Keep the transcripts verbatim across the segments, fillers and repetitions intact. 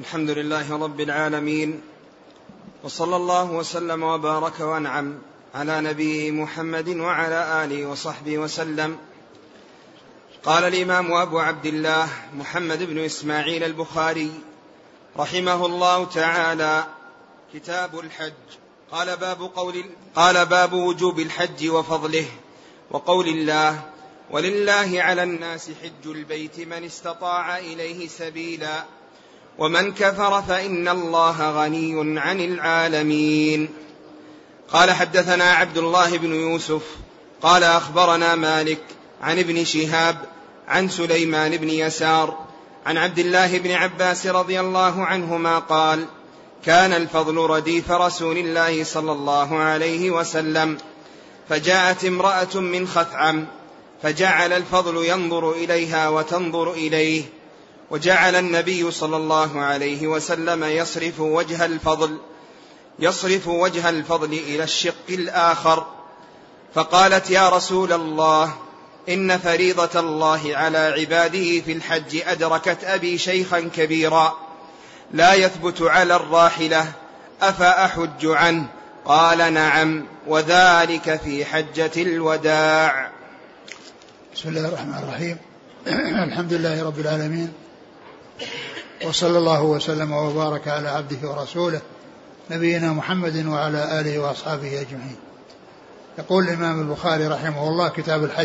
الحمد لله رب العالمين، وصلى الله وسلم وبارك وانعم على نبيه محمد وعلى آله وصحبه وسلم. قال الإمام أبو عبد الله محمد بن إسماعيل البخاري رحمه الله تعالى: كتاب الحج. قال باب, قول قال باب وجوب الحج وفضله، وقول الله: ولله على الناس حج البيت من استطاع إليه سبيلا ومن كفر فإن الله غني عن العالمين. قال حدثنا عبد الله بن يوسف قال أخبرنا مالك عن ابن شهاب عن سليمان بن يسار عن عبد الله بن عباس رضي الله عنهما قال: كان الفضل رديف رسول الله صلى الله عليه وسلم، فجاءت امرأة من خثعم فجعل الفضل ينظر إليها وتنظر إليه، وجعل النبي صلى الله عليه وسلم يصرف وجه الفضل يصرف وجه الفضل إلى الشق الآخر، فقالت: يا رسول الله، إن فريضة الله على عباده في الحج أدركت أبي شيخا كبيرا لا يثبت على الراحلة، أفأحج عنه؟ قال: نعم، وذلك في حجة الوداع. بسم الله الرحمن الرحيم. الحمد لله رب العالمين، وصلى الله وسلم وبارك على عبده ورسوله نبينا محمد وعلى آله وأصحابه أجمعين. يقول الإمام البخاري رحمه الله: كتاب الحج.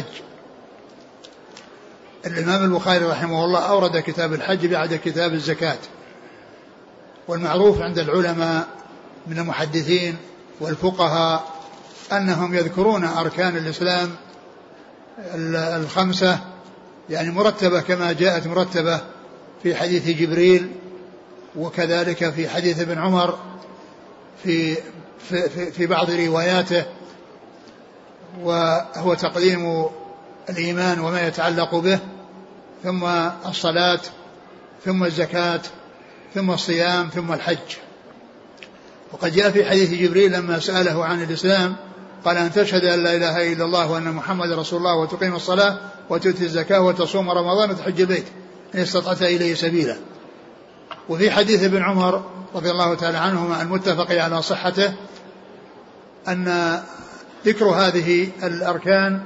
الإمام البخاري رحمه الله أورد كتاب الحج بعد كتاب الزكاة، والمعروف عند العلماء من المحدثين والفقهاء أنهم يذكرون أركان الإسلام الخمسة، يعني مرتبة كما جاءت مرتبة في حديث جبريل، وكذلك في حديث ابن عمر في, في, في بعض رواياته، وهو تقديم الإيمان وما يتعلق به، ثم الصلاة، ثم الزكاة، ثم الصيام، ثم الحج. وقد جاء في حديث جبريل لما سأله عن الإسلام قال: أن تشهد أن لا إله إلا الله وأن محمد رسول الله وتقيم الصلاة وتؤتي الزكاة وتصوم رمضان وتحج البيت إن استطعت إليه سبيلا. وفي حديث ابن عمر رضي الله تعالى عنهما المتفق على صحته أن ذكر هذه الأركان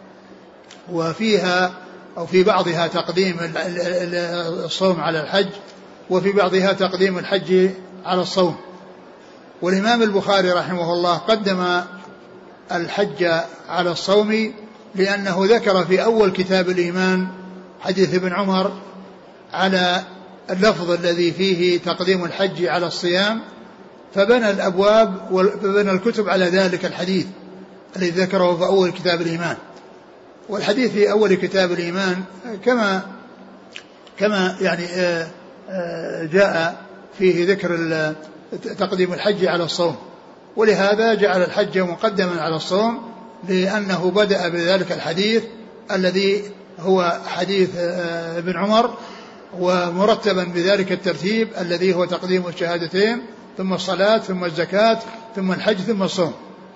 وفيها أو في بعضها تقديم الصوم على الحج، وفي بعضها تقديم الحج على الصوم. والإمام البخاري رحمه الله قدم الحج على الصوم لأنه ذكر في أول كتاب الإيمان حديث ابن عمر على اللفظ الذي فيه تقديم الحج على الصيام، فبنى الأبواب وبنى الكتب على ذلك الحديث الذي ذكره في أول كتاب الإيمان. والحديث في أول كتاب الإيمان كما كما يعني جاء فيه ذكر تقديم الحج على الصوم، ولهذا جعل الحج مقدما على الصوم لأنه بدأ بذلك الحديث الذي هو حديث ابن عمر، ومرتبا بذلك الترتيب الذي هو تقديم الشهادتين ثم الصلاة ثم الزكاة ثم الحج ثم الصوم.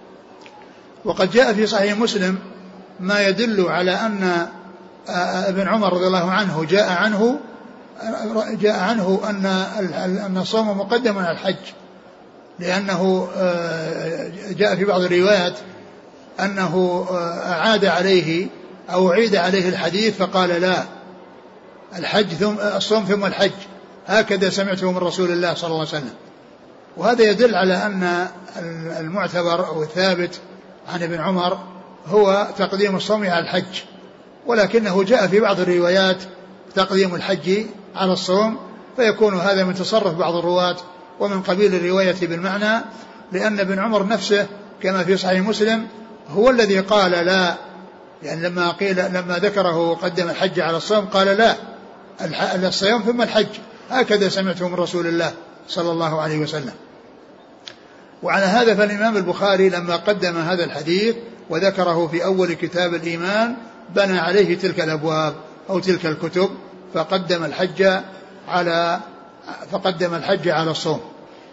وقد جاء في صحيح مسلم ما يدل على أن ابن عمر رضي الله عنه جاء عنه جاء عنه أن أن الصوم مقدم على الحج، لأنه جاء في بعض الروايات أنه أعاد عليه أو عيد عليه الحديث فقال: لا، الحج ثم الصوم ثم الحج، هكذا سمعته من رسول الله صلى الله عليه وسلم. وهذا يدل على أن المعتبر أو الثابت عن ابن عمر هو تقديم الصوم على الحج، ولكنه جاء في بعض الروايات تقديم الحج على الصوم، فيكون هذا من تصرف بعض الرواة ومن قبيل الرواية بالمعنى، لأن ابن عمر نفسه كما في صحيح مسلم هو الذي قال لا، يعني لما قيل لما ذكره قدم الحج على الصوم قال: لا، الصيام ثم الحج، هكذا سمعته من رسول الله صلى الله عليه وسلم. وعلى هذا فالإمام البخاري لما قدم هذا الحديث وذكره في أول كتاب الإيمان بنى عليه تلك الأبواب أو تلك الكتب، فقدم الحج على فقدم الحج على الصوم.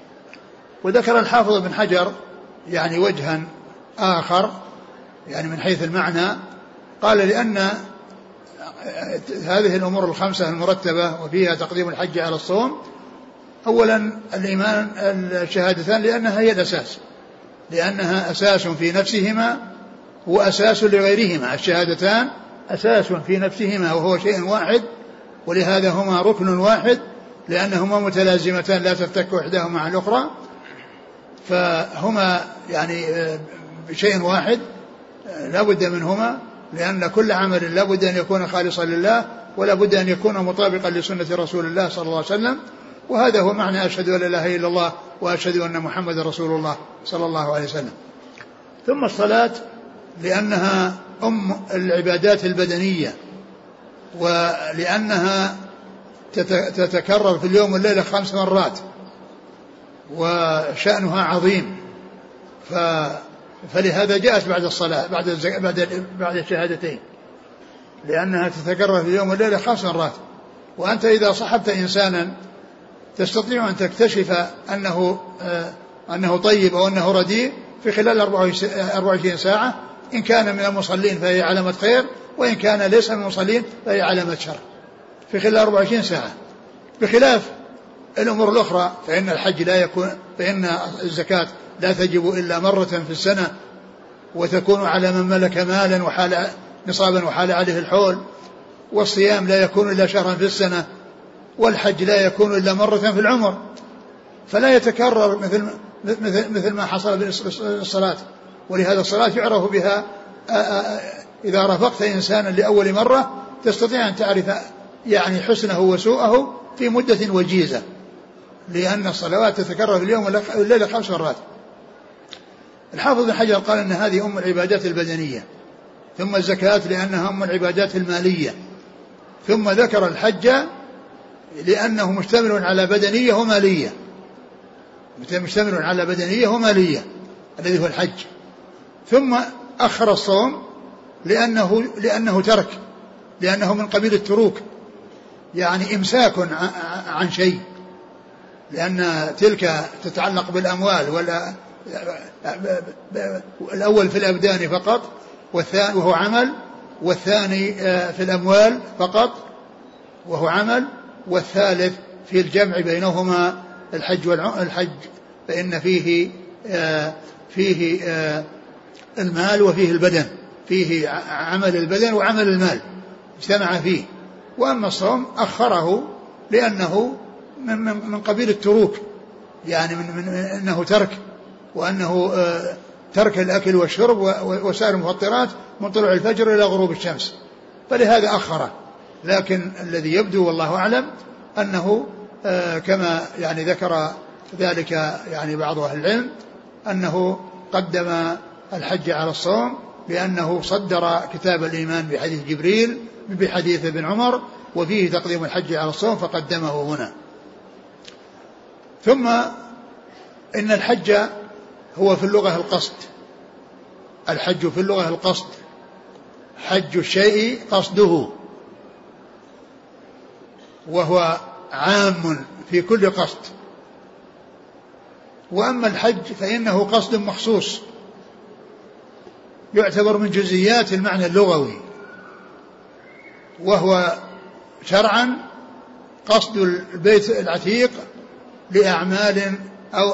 وذكر الحافظ بن حجر يعني وجها آخر يعني من حيث المعنى، قال: لأن هذه الأمور الخمسة المرتبة وفيها تقديم الحج على الصوم أولا الإيمان الشهادتان لأنها هي الأساس، لأنها أساس في نفسهما وأساس لغيرهما. الشهادتان أساس في نفسهما وهو شيء واحد، ولهذا هما ركن واحد، لأنهما متلازمتان لا تفتك إحداهما عن الأخرى، فهما يعني شيء واحد لا بد منهما، لأن كل عمل لا بد أن يكون خالصا لله ولا بد أن يكون مطابقا لسنة رسول الله صلى الله عليه وسلم. وهذا هو معنى أشهد أن لا إله إلا الله وأشهد أن محمد رسول الله صلى الله عليه وسلم. ثم الصلاة لأنها أم العبادات البدنية، ولأنها تتكرر في اليوم والليلة خمس مرات وشأنها عظيم، فلهذا جاءت بعد الصلاة بعد بعد بعد الشهادتين، لأنها تتكرر في اليوم والليلة خمس مرات. وأنت إذا صحبت إنسانا تستطيع أن تكتشف أنه آه أنه طيب أو أنه رديء في خلال أربعة وعشرين ساعة، إن كان من المصلين فهي علامة خير، وإن كان ليس من المصلين فهي علامة شر، في خلال أربعة وعشرين ساعة. بخلاف الأمور الأخرى فإن الحج لا يكون فإن الزكاة لا تجب إلا مرة في السنة، وتكون على من ملك مالا وحال نصابا وحال عليه الحول، والصيام لا يكون إلا شهرا في السنة، والحج لا يكون إلا مرة في العمر، فلا يتكرر مثل مثل مثل ما حصل بالصلاة. ولهذا الصلاة يعرف بها إذا رافقت إنسانا لأول مرة تستطيع أن تعرف يعني حسنه وسوءه في مدة وجيزة، لأن الصلوات تتكرر في اليوم والليلة خمس مرات. الحافظ بن حجر قال أن هذه أم العبادات البدنية، ثم الزكاة لأنها أم العبادات المالية، ثم ذكر الحج لأنه مشتمل على بدنية ومالية، مشتمل على بدنية ومالية الذي هو الحج. ثم أخر الصوم لأنه, لأنه ترك، لأنه من قبيل التروك، يعني إمساك عن شيء، لأن تلك تتعلق بالأموال، ولا الأول في الأبدان فقط والثاني وهو عمل، والثاني في الأموال فقط وهو عمل، والثالث في الجمع بينهما الحج والحج فإن فيه فيه المال وفيه البدن، فيه عمل البدن وعمل المال اجتمع فيه. وأما الصوم أخره لأنه من, من, من قبيل التروك، يعني من, من أنه ترك، وأنه ترك الأكل والشرب وسائر المفطرات من طلوع الفجر إلى غروب الشمس، فلهذا أخره. لكن الذي يبدو والله أعلم أنه كما يعني ذكر ذلك يعني بعض أهل العلم أنه قدم الحج على الصوم، لأنه صدر كتاب الإيمان بحديث جبريل بحديث ابن عمر، وفيه تقديم الحج على الصوم فقدمه هنا. ثم إن الحج هو في اللغة القصد، الحج في اللغة القصد، حج الشيء قصده، وهو عام في كل قصد. وأما الحج فإنه قصد مخصوص يعتبر من جزئيات المعنى اللغوي، وهو شرعا قصد البيت العتيق لأعمال أو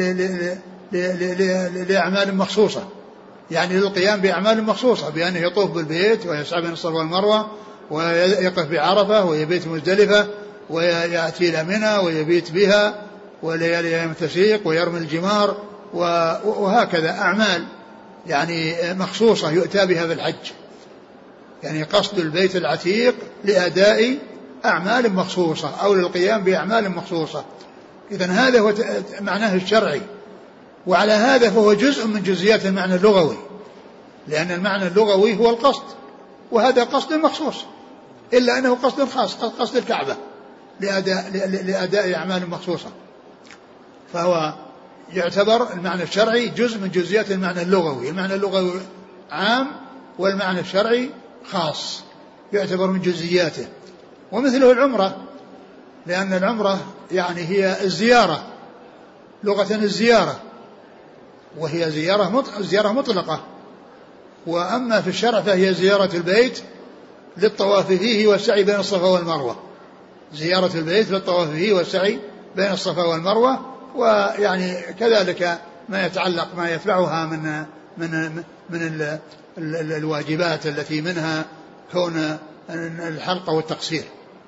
لأعمال مخصوصة، يعني للقيام بأعمال مخصوصة، بأنه يطوف بالبيت ويسعى بين الصفا والمروة ويقف بعرفة ويبيت مزدلفة ويأتي إلى منى ويبيت بها وليالي أيام التشريق ويرمي الجمار، وهكذا أعمال يعني مخصوصة يؤتى بها في الحج، يعني قصد البيت العتيق لأداء أعمال مخصوصة أو للقيام بأعمال مخصوصة. إذن هذا هو معناه الشرعي، وعلى هذا فهو جزء من جزئيات المعنى اللغوي، لأن المعنى اللغوي هو القصد، وهذا قصد مخصوص، إلا أنه قصد خاص، قصد الكعبة لأداء, لأداء أعمال مخصوصة، فهو يعتبر المعنى الشرعي جزء من جزئيات المعنى اللغوي. المعنى اللغوي عام والمعنى الشرعي خاص، يعتبر من جزئياته. ومثله العمرة، لأن العمرة يعني هي الزيارة، لغة الزيارة، وهي زيارة زيارة مطلقة. وأما في الشرع فهي زيارة البيت للطواف فيه والسعي بين الصفا والمروة، زيارة البيت للطواف فيه والسعي بين الصفا والمروة، ويعني كذلك ما يتعلق ما يتبعها من من من ال ال ال الواجبات التي منها كون الحلقة والتقصير.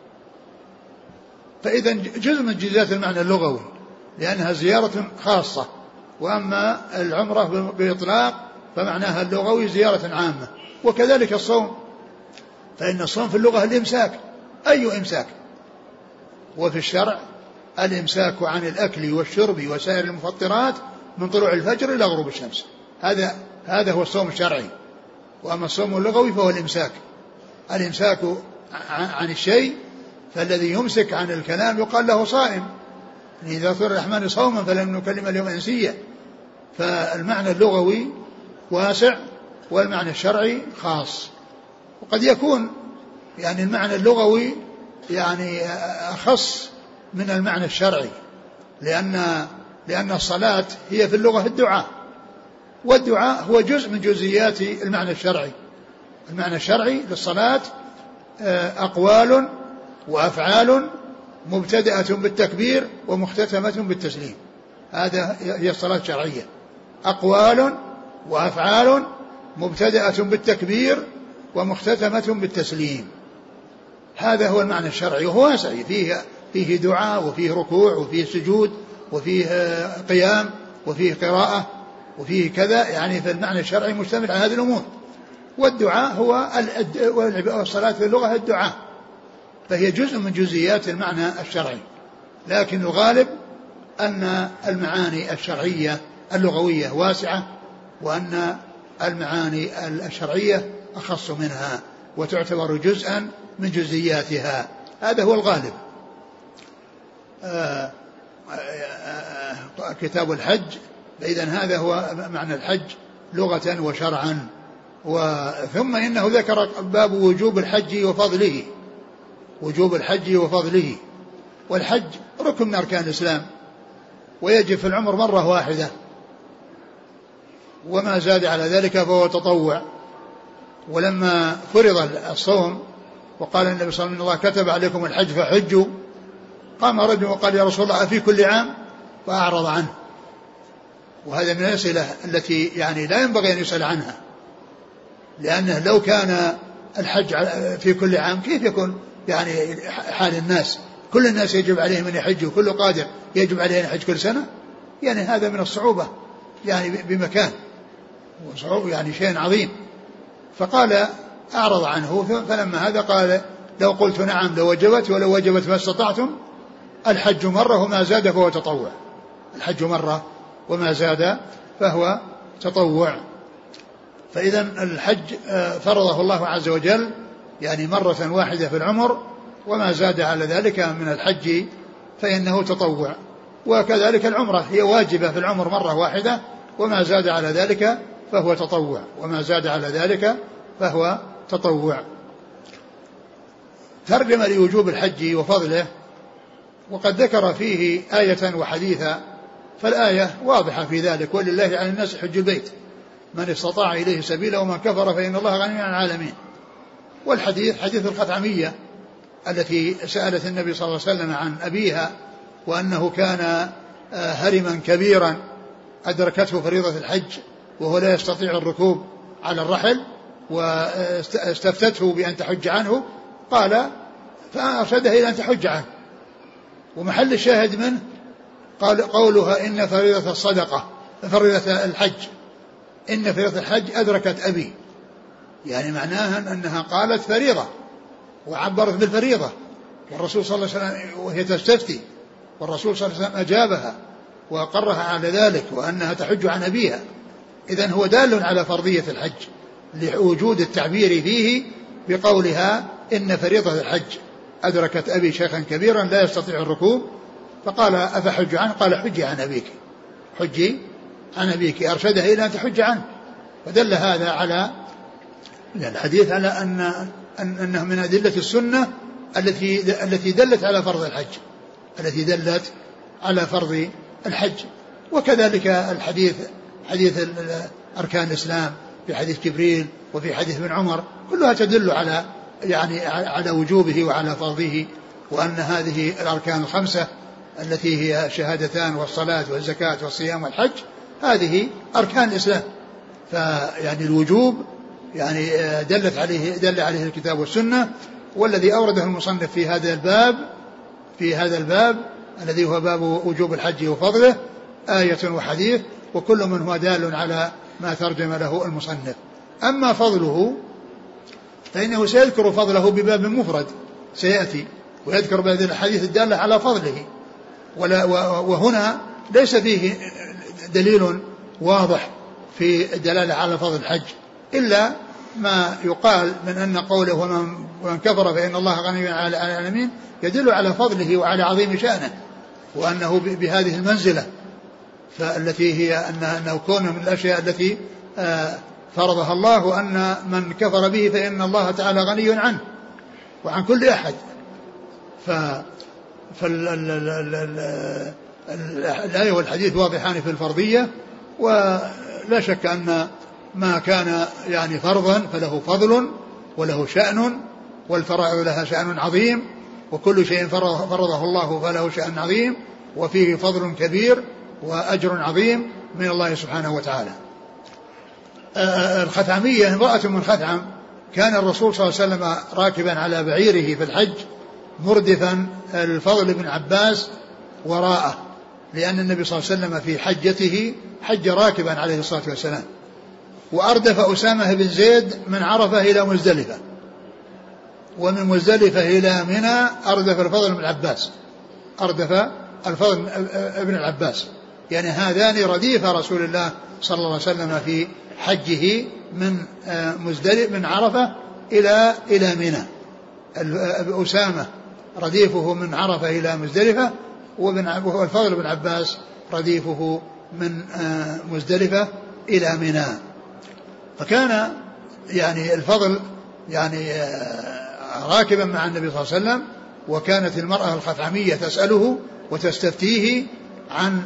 فإذا جزء من جزئيات المعنى اللغوي لأنها زيارة خاصة، وأما العمرة بإطلاق فمعناها اللغوي زيارة عامة. وكذلك الصوم، فإن الصوم في اللغة الإمساك، أي إمساك، وفي الشرع الإمساك عن الأكل والشرب وسائر المفطرات من طلوع الفجر إلى غروب الشمس، هذا هذا هو الصوم الشرعي. وأما الصوم اللغوي فهو الإمساك، الإمساك عن الشيء، فالذي يمسك عن الكلام يقال له صائم، إذا صار الرحمن صوما فلم نكلم اليوم إنسيا. فالمعنى اللغوي واسع والمعنى الشرعي خاص. وقد يكون يعني المعنى اللغوي يعني أخص من المعنى الشرعي، لأن لأن الصلاة هي في اللغة الدعاء، والدعاء هو جزء من جزئيات المعنى الشرعي. المعنى الشرعي للصلاة أقوال وأفعال مبتدأة بالتكبير ومختتمة بالتسليم، هذا هي الصلاة الشرعية، أقوال وأفعال مبتدأة بالتكبير ومختتمة بالتسليم، هذا هو المعنى الشرعي. وهو واسع، فيه فيه دعاء وفيه ركوع وفيه سجود وفيه قيام وفيه قراءة وفيه كذا، يعني في المعنى الشرعي مشتمل على هذه الأمور. والدعاء هو الصلاة في اللغة الدعاء، فهي جزء من جزئيات المعنى الشرعي، لكن الغالب أن المعاني الشرعية اللغوية واسعة، وأن المعاني الشرعية أخص منها وتعتبر جزءا من جزئياتها، هذا هو الغالب. آآ آآ كتاب الحج، فإذا هذا هو معنى الحج لغة وشرعا. ثم إنه ذكر باب وجوب الحج وفضله، وجوب الحج وفضله. والحج ركن من أركان الإسلام، ويجب في العمر مرة واحدة، وما زاد على ذلك فهو تطوع. ولما فرض الصوم وقال النبي صلى الله عليه وسلم: الله كتب عليكم الحج فحجوا، قام رجل وقال: يا رسول الله أفي كل عام؟ فأعرض عنه. وهذا من الأسئلة التي يعني لا ينبغي أن يسأل عنها، لأنه لو كان الحج في كل عام كيف يكون يعني حال الناس؟ كل الناس يجب عليهم أن يحجوا، كل قادر يجب عليه أن يحج كل سنة، يعني هذا من الصعوبة يعني بمكان، وصعوبة يعني شيء عظيم. فقال أعرض عنه، فلما هذا قال: لو قلت نعم لو وجبت، ولو وجبت ما استطعتم. الحج مرة وما زاد فهو تطوع، الحج مرة وما زاد فهو تطوع. فإذا الحج فرضه الله عز وجل يعني مرة واحدة في العمر، وما زاد على ذلك من الحج فإنه تطوع. وكذلك العمرة هي واجبة في العمر مرة واحدة، وما زاد على ذلك فهو تطوع، وما زاد على ذلك فهو تطوع. ترجم لوجوب الحج وفضله، وقد ذكر فيه آية وحديثا، فالآية واضحة في ذلك: ولله على الناس حج البيت من استطاع إليه سبيلا ومن كفر فإن الله غني عن العالمين. والحديث حديث الخثعمية التي سألت النبي صلى الله عليه وسلم عن أبيها، وأنه كان هرما كبيرا أدركته فريضة الحج وهو لا يستطيع الركوب على الرحل، واستفتته بأن تحج عنه، قال فأرشده إلى أن تحج عنه. ومحل الشاهد منه قال قولها: إن فريضة الصدقة فريضة الحج إن فريضة الحج أدركت أبي، يعني معناها أنها قالت فريضة وعبرت بالفريضة، والرسول صلى الله عليه وسلم وهي تستفتي، والرسول صلى الله عليه وسلم أجابها وأقرها على ذلك وأنها تحج عن أبيها. إذن هو دال على فرضية الحج لوجود التعبير فيه بقولها: إن فريضة الحج أدركت أبي شيخا كبيرا لا يستطيع الركوب. فقال: أفحج عنه؟ قال: حجي عن أبيك، حجي عن أبيك، أرشدها إلى أن تحج عنه. فدل هذا على الحديث على أن أنه من أدلة السنة التي التي دلت على فرض الحج التي دلت على فرض الحج. وكذلك الحديث حديث أركان الإسلام في حديث جبريل وفي حديث ابن عمر، كلها تدل على يعني على وجوبه وعلى فرضه، وأن هذه الأركان الخمسة التي هي شهادتان والصلاة والزكاة والصيام والحج، هذه أركان الإسلام. فيعني الوجوب يعني دلت عليه دل عليه الكتاب والسنة. والذي أورده المصنف في هذا الباب في هذا الباب الذي هو باب وجوب الحج وفضله آية وحديث، وكل من هو دال على ما ترجم له المصنف. أما فضله فإنه سيذكر فضله بباب مفرد سيأتي، ويذكر بهذه الحديث الدالة على فضله، وهنا ليس فيه دليل واضح في الدلالة على فضل الحج إلا ما يقال من أن قوله ومن كفر فإن الله غني عن العالمين يدل على فضله وعلى عظيم شأنه، وأنه بهذه المنزلة فالتي هي أنه كون من الأشياء التي فرضها الله، وأن من كفر به فإن الله تعالى غني عنه وعن كل أحد. ف فالآية والحديث واضحان في الفرضية، ولا شك أن ما كان يعني فرضا فله فضل وله شأن، والفرائض لها شأن عظيم، وكل شيء فرضه الله فله شأن عظيم وفيه فضل كبير وأجر عظيم من الله سبحانه وتعالى. الخثعمية امرأة من خثعم، كان الرسول صلى الله عليه وسلم راكبا على بعيره في الحج مردفا الفضل بن عباس وراءه، لأن النبي صلى الله عليه وسلم في حجته حج راكبا عليه الصلاة والسلام، وأردف أسامة بن زيد من عرفة إلى مزدلفة، ومن مزدلفة إلى منى أردف الفضل بن عباس أردف الفضل بن العباس، يعني هذان رديف رسول الله صلى الله عليه وسلم في حجه من مزدلفة من عرفة إلى إلى منى. أسامة رديفه من عرفة إلى مزدلفة، والفضل بن عباس رديفه من مزدلفة إلى منى. فكان يعني الفضل يعني راكبا مع النبي صلى الله عليه وسلم، وكانت المرأة الخثعمية تسأله وتستفتيه عن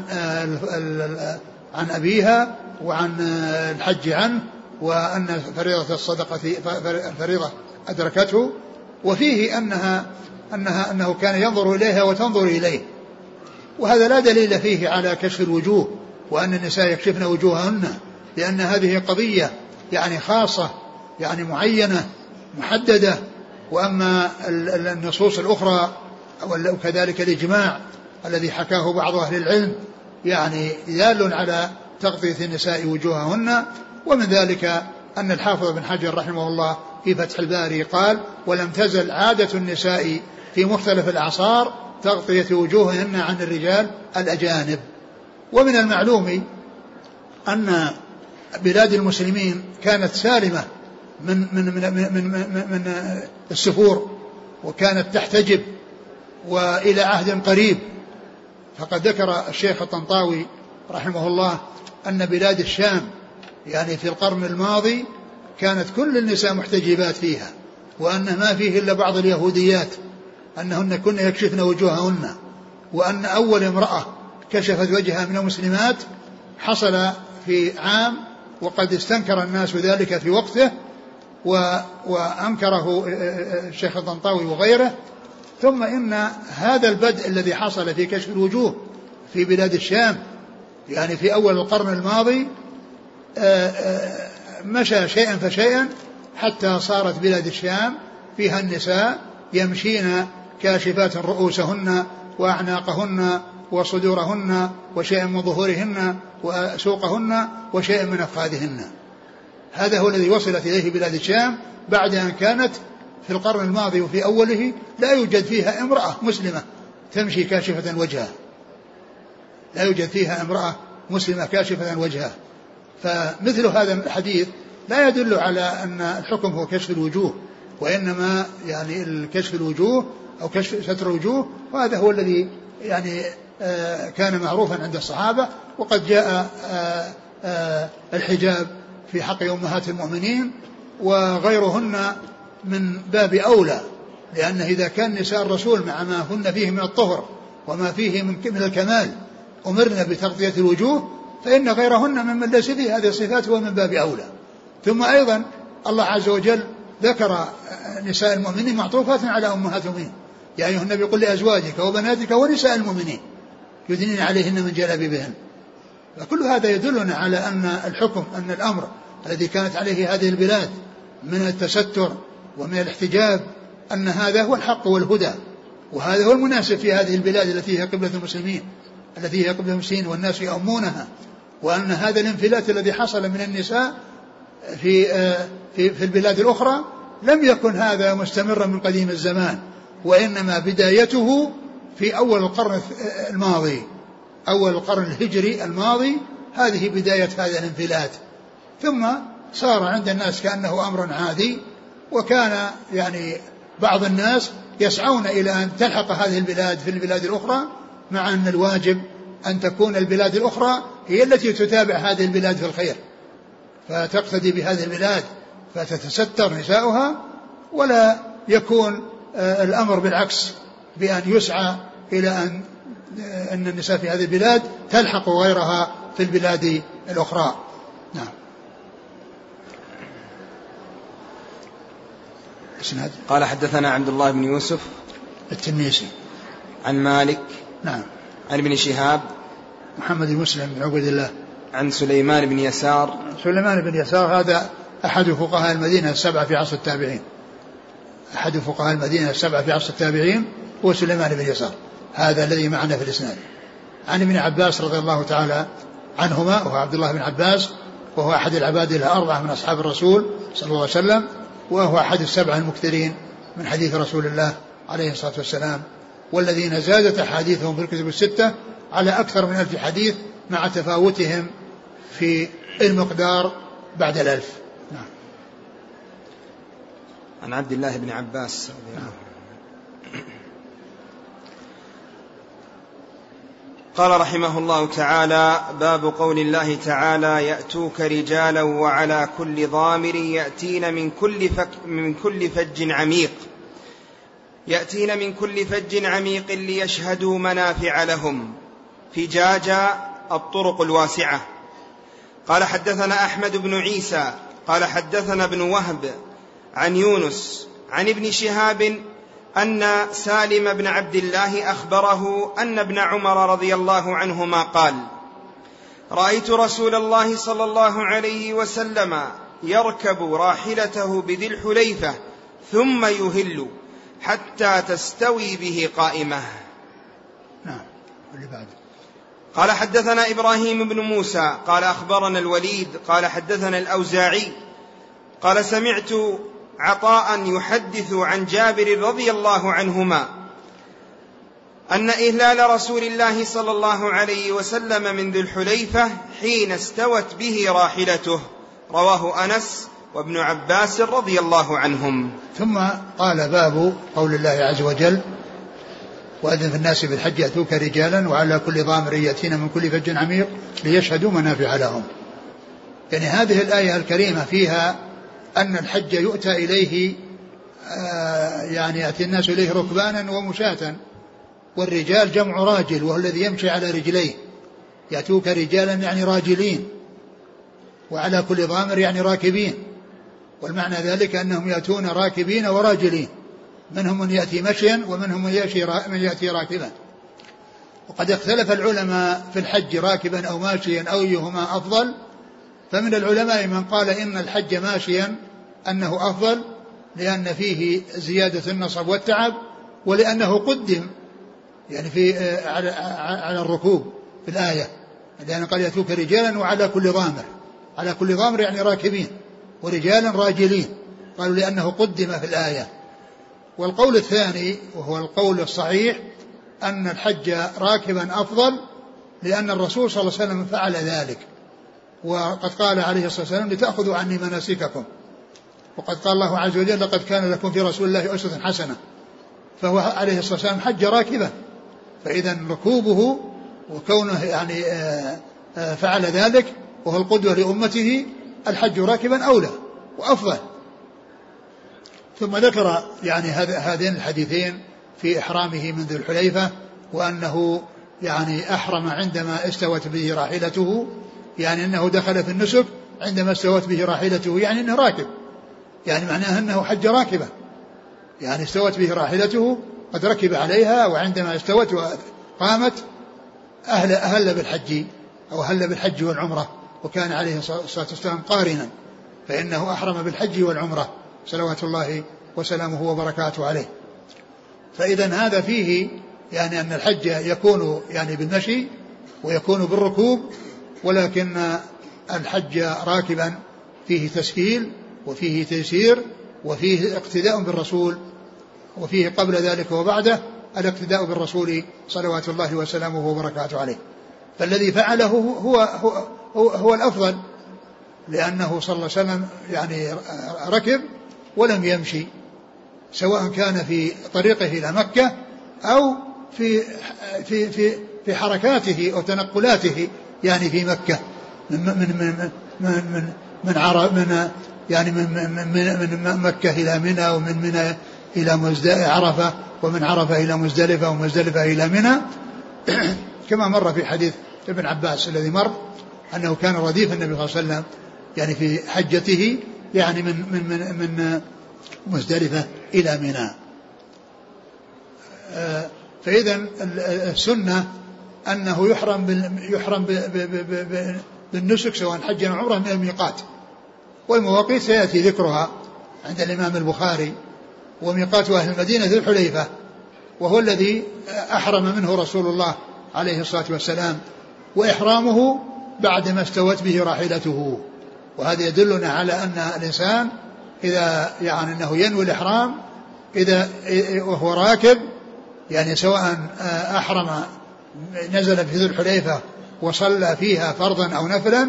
عن أبيها وعن الحج عنه، وأن فريضة الصدقة فريضة أدركته، وفيه أنها أنها أنه كان ينظر إليها وتنظر إليه، وهذا لا دليل فيه على كشف الوجوه وأن النساء يكشفن وجوههن، لأن هذه قضية يعني خاصة يعني معينة محددة. وأما النصوص الأخرى وكذلك الإجماع الذي حكاه بعض أهل العلم يعني دال على تغطية النساء وجوههن. ومن ذلك أن الحافظ بن حجر رحمه الله في فتح الباري قال: ولم تزل عادة النساء في مختلف الأعصار تغطية وجوههن عن الرجال الأجانب. ومن المعلوم أن بلاد المسلمين كانت سالمة من من من من, من, من السفور، وكانت تحتجب وإلى عهد قريب. فقد ذكر الشيخ الطنطاوي رحمه الله أن بلاد الشام يعني في القرن الماضي كانت كل النساء محتجبات فيها، وأن ما فيه إلا بعض اليهوديات أنهن كن يكشفن وجوههن، وأن أول امرأة كشفت وجهها من المسلمات حصل في عام، وقد استنكر الناس ذلك في وقته وأنكره الشيخ الطنطاوي وغيره. ثم إن هذا البدء الذي حصل في كشف الوجوه في بلاد الشام يعني في أول القرن الماضي مشى شيئا فشيئا حتى صارت بلاد الشام فيها النساء يمشين كاشفات رؤوسهن وأعناقهن وصدورهن وشيء من ظهورهن وسوقهن وشيء من أفخاذهن. هذا هو الذي وصلت إليه بلاد الشام بعد أن كانت في القرن الماضي وفي أوله لا يوجد فيها امرأة مسلمة تمشي كاشفة وجهها، لا يوجد فيها امرأة مسلمة كاشفة وجهها. فمثل هذا الحديث لا يدل على أن الحكم هو كشف الوجوه، وإنما يعني الكشف الوجوه أو كشف ستر الوجوه، وهذا هو الذي يعني آه كان معروفا عند الصحابة. وقد جاء آه آه الحجاب في حق أمهات المؤمنين وغيرهن من باب أولى، لأن إذا كان نساء الرسول مع ما هن فيه من الطهر وما فيه من الكمال أمرنا بتغطية الوجوه، فإن غيرهن ممن ليس فيه هذه الصفات هو من باب أولى. ثم أيضا الله عز وجل ذكر نساء المؤمنين معطوفات على أمهات المؤمنين، يا أيها النبي قل لأزواجك وبناتك ونساء المؤمنين، يدنين عليهن من جلابيبهن. فكل هذا يدلنا على أن الحكم أن الأمر الذي كانت عليه هذه البلاد من التستر ومن الاحتجاب أن هذا هو الحق والهدى، وهذا هو المناسب في هذه البلاد التي هي قبلة المسلمين التي هي قبلة المسلمين والناس يؤمونها، وأن هذا الانفلات الذي حصل من النساء في في في البلاد الأخرى لم يكن هذا مستمرا من قديم الزمان، وإنما بدايته في أول القرن الماضي أول القرن الهجري الماضي، هذه بداية هذا الانفلات. ثم صار عند الناس كأنه أمر عادي، وكان يعني بعض الناس يسعون إلى أن تلحق هذه البلاد في البلاد الأخرى، مع أن الواجب أن تكون البلاد الأخرى هي التي تتابع هذه البلاد في الخير، فتقتدي بهذه البلاد فتتستر نساؤها، ولا يكون الأمر بالعكس بأن يسعى إلى أن أن النساء في هذه البلاد تلحق غيرها في البلاد الأخرى. نعم. قال حدثنا عبد الله بن يوسف التنيسي عن مالك نعم عن ابن شهاب محمد بن مسلم بن عبد الله عن سليمان بن يسار. سليمان بن يسار هذا أحد فقهاء المدينة السبعة في عصر التابعين أحد فقهاء المدينة السبعة في عصر التابعين هو سليمان بن يسار، هذا الذي معنا في الإسناد. عن ابن عباس رضي الله تعالى عنهما، وهو عبد الله بن عباس، وهو أحد العباد الأربعة من أصحاب الرسول صلى الله عليه وسلم، وهو أحد السبعة المكثرين من حديث رسول الله عليه الصلاة والسلام، والذين زادت أحاديثهم في الكتب الستة على أكثر من ألف حديث مع تفاوتهم في المقدار بعد الألف. نعم. عن عبد الله بن عباس نعم. قال رحمه الله تعالى: باب قول الله تعالى: يأتوك رجالا وعلى كل ضامر يأتين من كل, فك من كل فج عميق يأتين من كل فج عميق ليشهدوا منافع لهم. فجاجة الطرق الواسعة. قال حدثنا أحمد بن عيسى قال حدثنا ابن وهب عن يونس عن ابن شهاب أن سالم بن عبد الله أخبره أن ابن عمر رضي الله عنهما قال: رأيت رسول الله صلى الله عليه وسلم يركب راحلته بذي الحليفة ثم يهل حتى تستوي به قائمة. نعم. اللي بعد. قال حدثنا إبراهيم بن موسى قال أخبرنا الوليد قال حدثنا الأوزاعي قال سمعت عطاء يحدث عن جابر رضي الله عنهما أن إهلال رسول الله صلى الله عليه وسلم من ذي الحليفة حين استوت به راحلته. رواه أنس وابن عباس رضي الله عنهم. ثم قال: باب قول الله عز وجل: وأذن في الناس بالحج يأتوك رجالا وعلى كل ضامر يأتين من كل فج عميق ليشهدوا منافع لهم. يعني هذه الآية الكريمة فيها أن الحج يؤتى إليه آه يعني يأتي الناس إليه ركبانا ومشاة، والرجال جمع راجل وهو الذي يمشي على رجليه. يأتوك رجالا يعني راجلين، وعلى كل ضامر يعني راكبين، والمعنى ذلك أنهم يأتون راكبين وراجلين، منهم من يأتي مشيا ومنهم من يأتي راكبا. وقد اختلف العلماء في الحج راكبا أو ماشيا أو أيهما أفضل، فمن العلماء من قال إن الحج ماشيا أنه أفضل لأن فيه زيادة النصب والتعب، ولأنه قدم يعني في على على الركوب في الآية، لأن قال يأتوك رجالا وعلى كل ضامر، على كل ضامر يعني راكبين، ورجالا راجلين، قالوا لأنه قدم في الآية. والقول الثاني وهو القول الصحيح أن الحج راكبا أفضل، لأن الرسول صلى الله عليه وسلم فعل ذلك، وقد قال عليه الصلاة والسلام: لتأخذوا عني مناسككم. وقد قال الله عز وجل: لقد كان لكم في رسول الله أسوة حسنة. فهو عليه الصلاة والسلام حج راكبا، فإذا ركوبه وكونه يعني فعل ذلك وهو القدوة لأمته، الحج راكبا أولى وأفضل. ثم ذكر يعني هذين الحديثين في إحرامه من ذي الحليفة، وأنه يعني أحرم عندما استوت به راحلته، يعني أنه دخل في النسك عندما استوت به راحلته، يعني أنه راكب، يعني معناه أنه حج راكبة، يعني استوت به راحلته قد ركب عليها، وعندما استوت وقامت أهل, أهل بالحج أو أهل بالحج والعمرة وكان عليه الصلاة والسلام قارنا، فإنه أحرم بالحج والعمرة صلوات الله وسلامه وبركاته عليه. فإذا هذا فيه يعني أن الحج يكون يعني بالمشي ويكون بالركوب، ولكن الحج راكبا فيه تسهيل وفيه تيسير وفيه اقتداء بالرسول، وفيه قبل ذلك وبعده الاقتداء بالرسول صلوات الله وسلامه وبركاته عليه. فالذي فعله هو, هو, هو, هو الأفضل، لأنه صلى الله عليه وسلم يعني ركب ولم يمشي، سواء كان في طريقه إلى مكة أو في في في في حركاته أو تنقلاته يعني في مكة من من من من من من, عرب من يعني من من, من, من مكة إلى منى، ومن منى إلى عرفة، ومن عرفة إلى مزدلفة، ومزدلفة إلى منى كما مر في حديث ابن عباس الذي مر أنه كان رديف النبي صلى الله عليه وسلم يعني في حجته يعني من من من, من مزدلفة إلى منى. فإذا السنة أنه يحرم يحرم بالنسك سواء حجا أو عمرة من الميقات، والمواقيت سيأتي ذكرها عند الإمام البخاري. وميقات أهل المدينة ذو الحليفة، وهو الذي أحرم منه رسول الله عليه الصلاة والسلام، وإحرامه بعدما استوت به راحلته. وهذا يدلنا على أن الإنسان إذا يعني أنه ينوي الإحرام إذا وهو راكب، يعني سواء أحرم نزل في ذو الحليفة وصلى فيها فرضا أو نفلا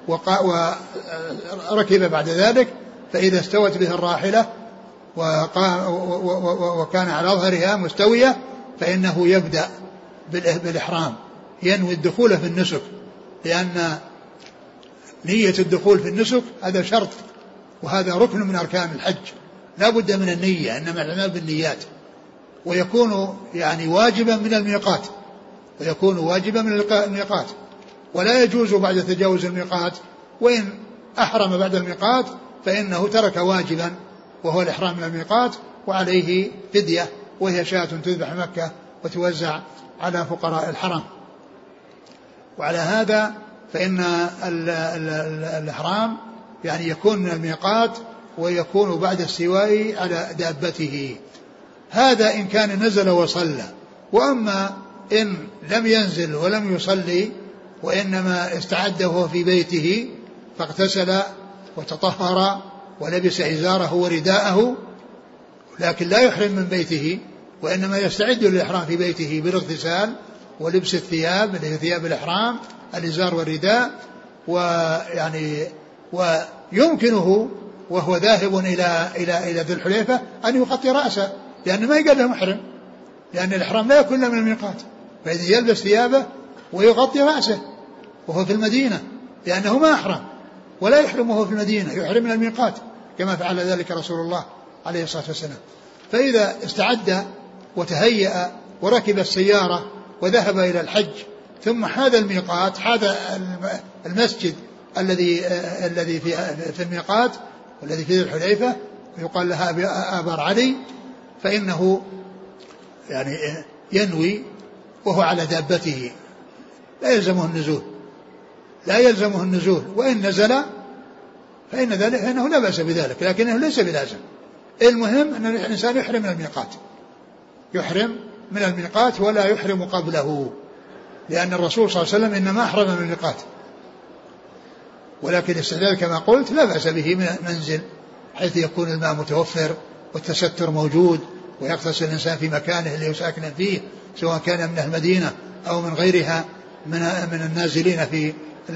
وركب بعد ذلك، فإذا استوت به الراحلة وكان على ظهرها مستوية فإنه يبدأ بالإحرام، ينوي الدخول في النسك، لأن نية الدخول في النسك هذا شرط، وهذا ركن من أركان الحج، لا بد من النية، إنما الأعمال بالنيات. ويكون يعني واجبا من الميقات، ويكون واجبا من الميقات، ولا يجوز بعد تجاوز الميقات، وإن أحرم بعد الميقات فإنه ترك واجبا وهو الإحرام من الميقات، وعليه فدية وهي شاة تذبح مكة وتوزع على فقراء الحرم. وعلى هذا فإن الإحرام يعني يكون من الميقات ويكون بعد السواء على دابته. هذا إن كان نزل وصلى. وأما إن لم ينزل ولم يصلي وإنما استعد وهو في بيته فاغتسل وتطهر ولبس إزاره ورداءه، لكن لا يحرم من بيته، وإنما يستعد للإحرام في بيته بالاغتسال ولبس الثياب اللي هي ثياب الإحرام الإزار والرداء، ويعني ويمكنه وهو ذاهب إلى إلى إلى ذي الحليفة أن يغطي رأسه، لأنه ما يقال له محرم، لأن الإحرام لا يكون من الميقات، فإذا يلبس ثيابه ويغطي رأسه وهو في المدينة، لأنه ما أحرم ولا يحرم وهو في المدينة، يحرم من الميقات كما فعل ذلك رسول الله عليه الصلاة والسلام. فإذا استعد وتهيأ وركب السيارة وذهب إلى الحج ثم حاذ الميقات، حاذ المسجد الذي الذي في في الميقات والذي في الحليفة يقال لها آبار علي، فإنه يعني ينوي وهو على دابته، لا يلزمه النزول لا يلزمه النزول وإن نزل فإن ذلك فإنه لا بأس بذلك، لكنه ليس بلازم. المهم أن الإنسان يحرم من الميقات، يحرم من الميقات ولا يحرم قبله، لأن الرسول صلى الله عليه وسلم إنما أحرم من الميقات، ولكن الاستحلال كما قلت لا بأس به من منزل، حيث يكون الماء متوفر والتستر موجود، ويغتسل الإنسان في مكانه اللي يساكن فيه، سواء كان من المدينة أو من غيرها من من النازلين في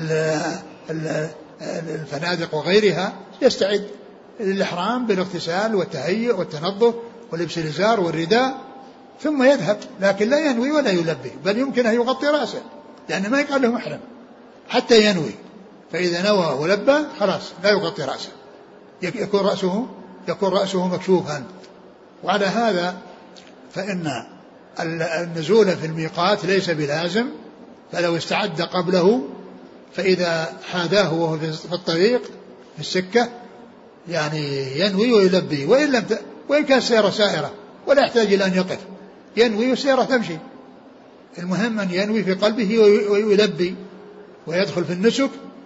الفنادق وغيرها، يستعد للإحرام بالاغتسال والتهيئ والتنظف ولبس الإزار والرداء ثم يذهب، لكن لا ينوي ولا يلبي، بل يمكن أن يغطي رأسه، لأن ما يقال له محرم حتى ينوي، فإذا نوى ولبى خلاص لا يغطي رأسه، يكون رأسه يكون رأسه مكشوفا. وعلى هذا فإن النزول في الميقات ليس بلازم، فلو استعد قبله فإذا حاذاه وهو في الطريق في السكة يعني ينوي ويلبي، وإن, لم ت... وإن كان سيارة سائرة ولا يحتاج إلى أن يقف، ينوي والسيارة تمشي، المهم أن ينوي في قلبه ويلبي ويدخل في النسك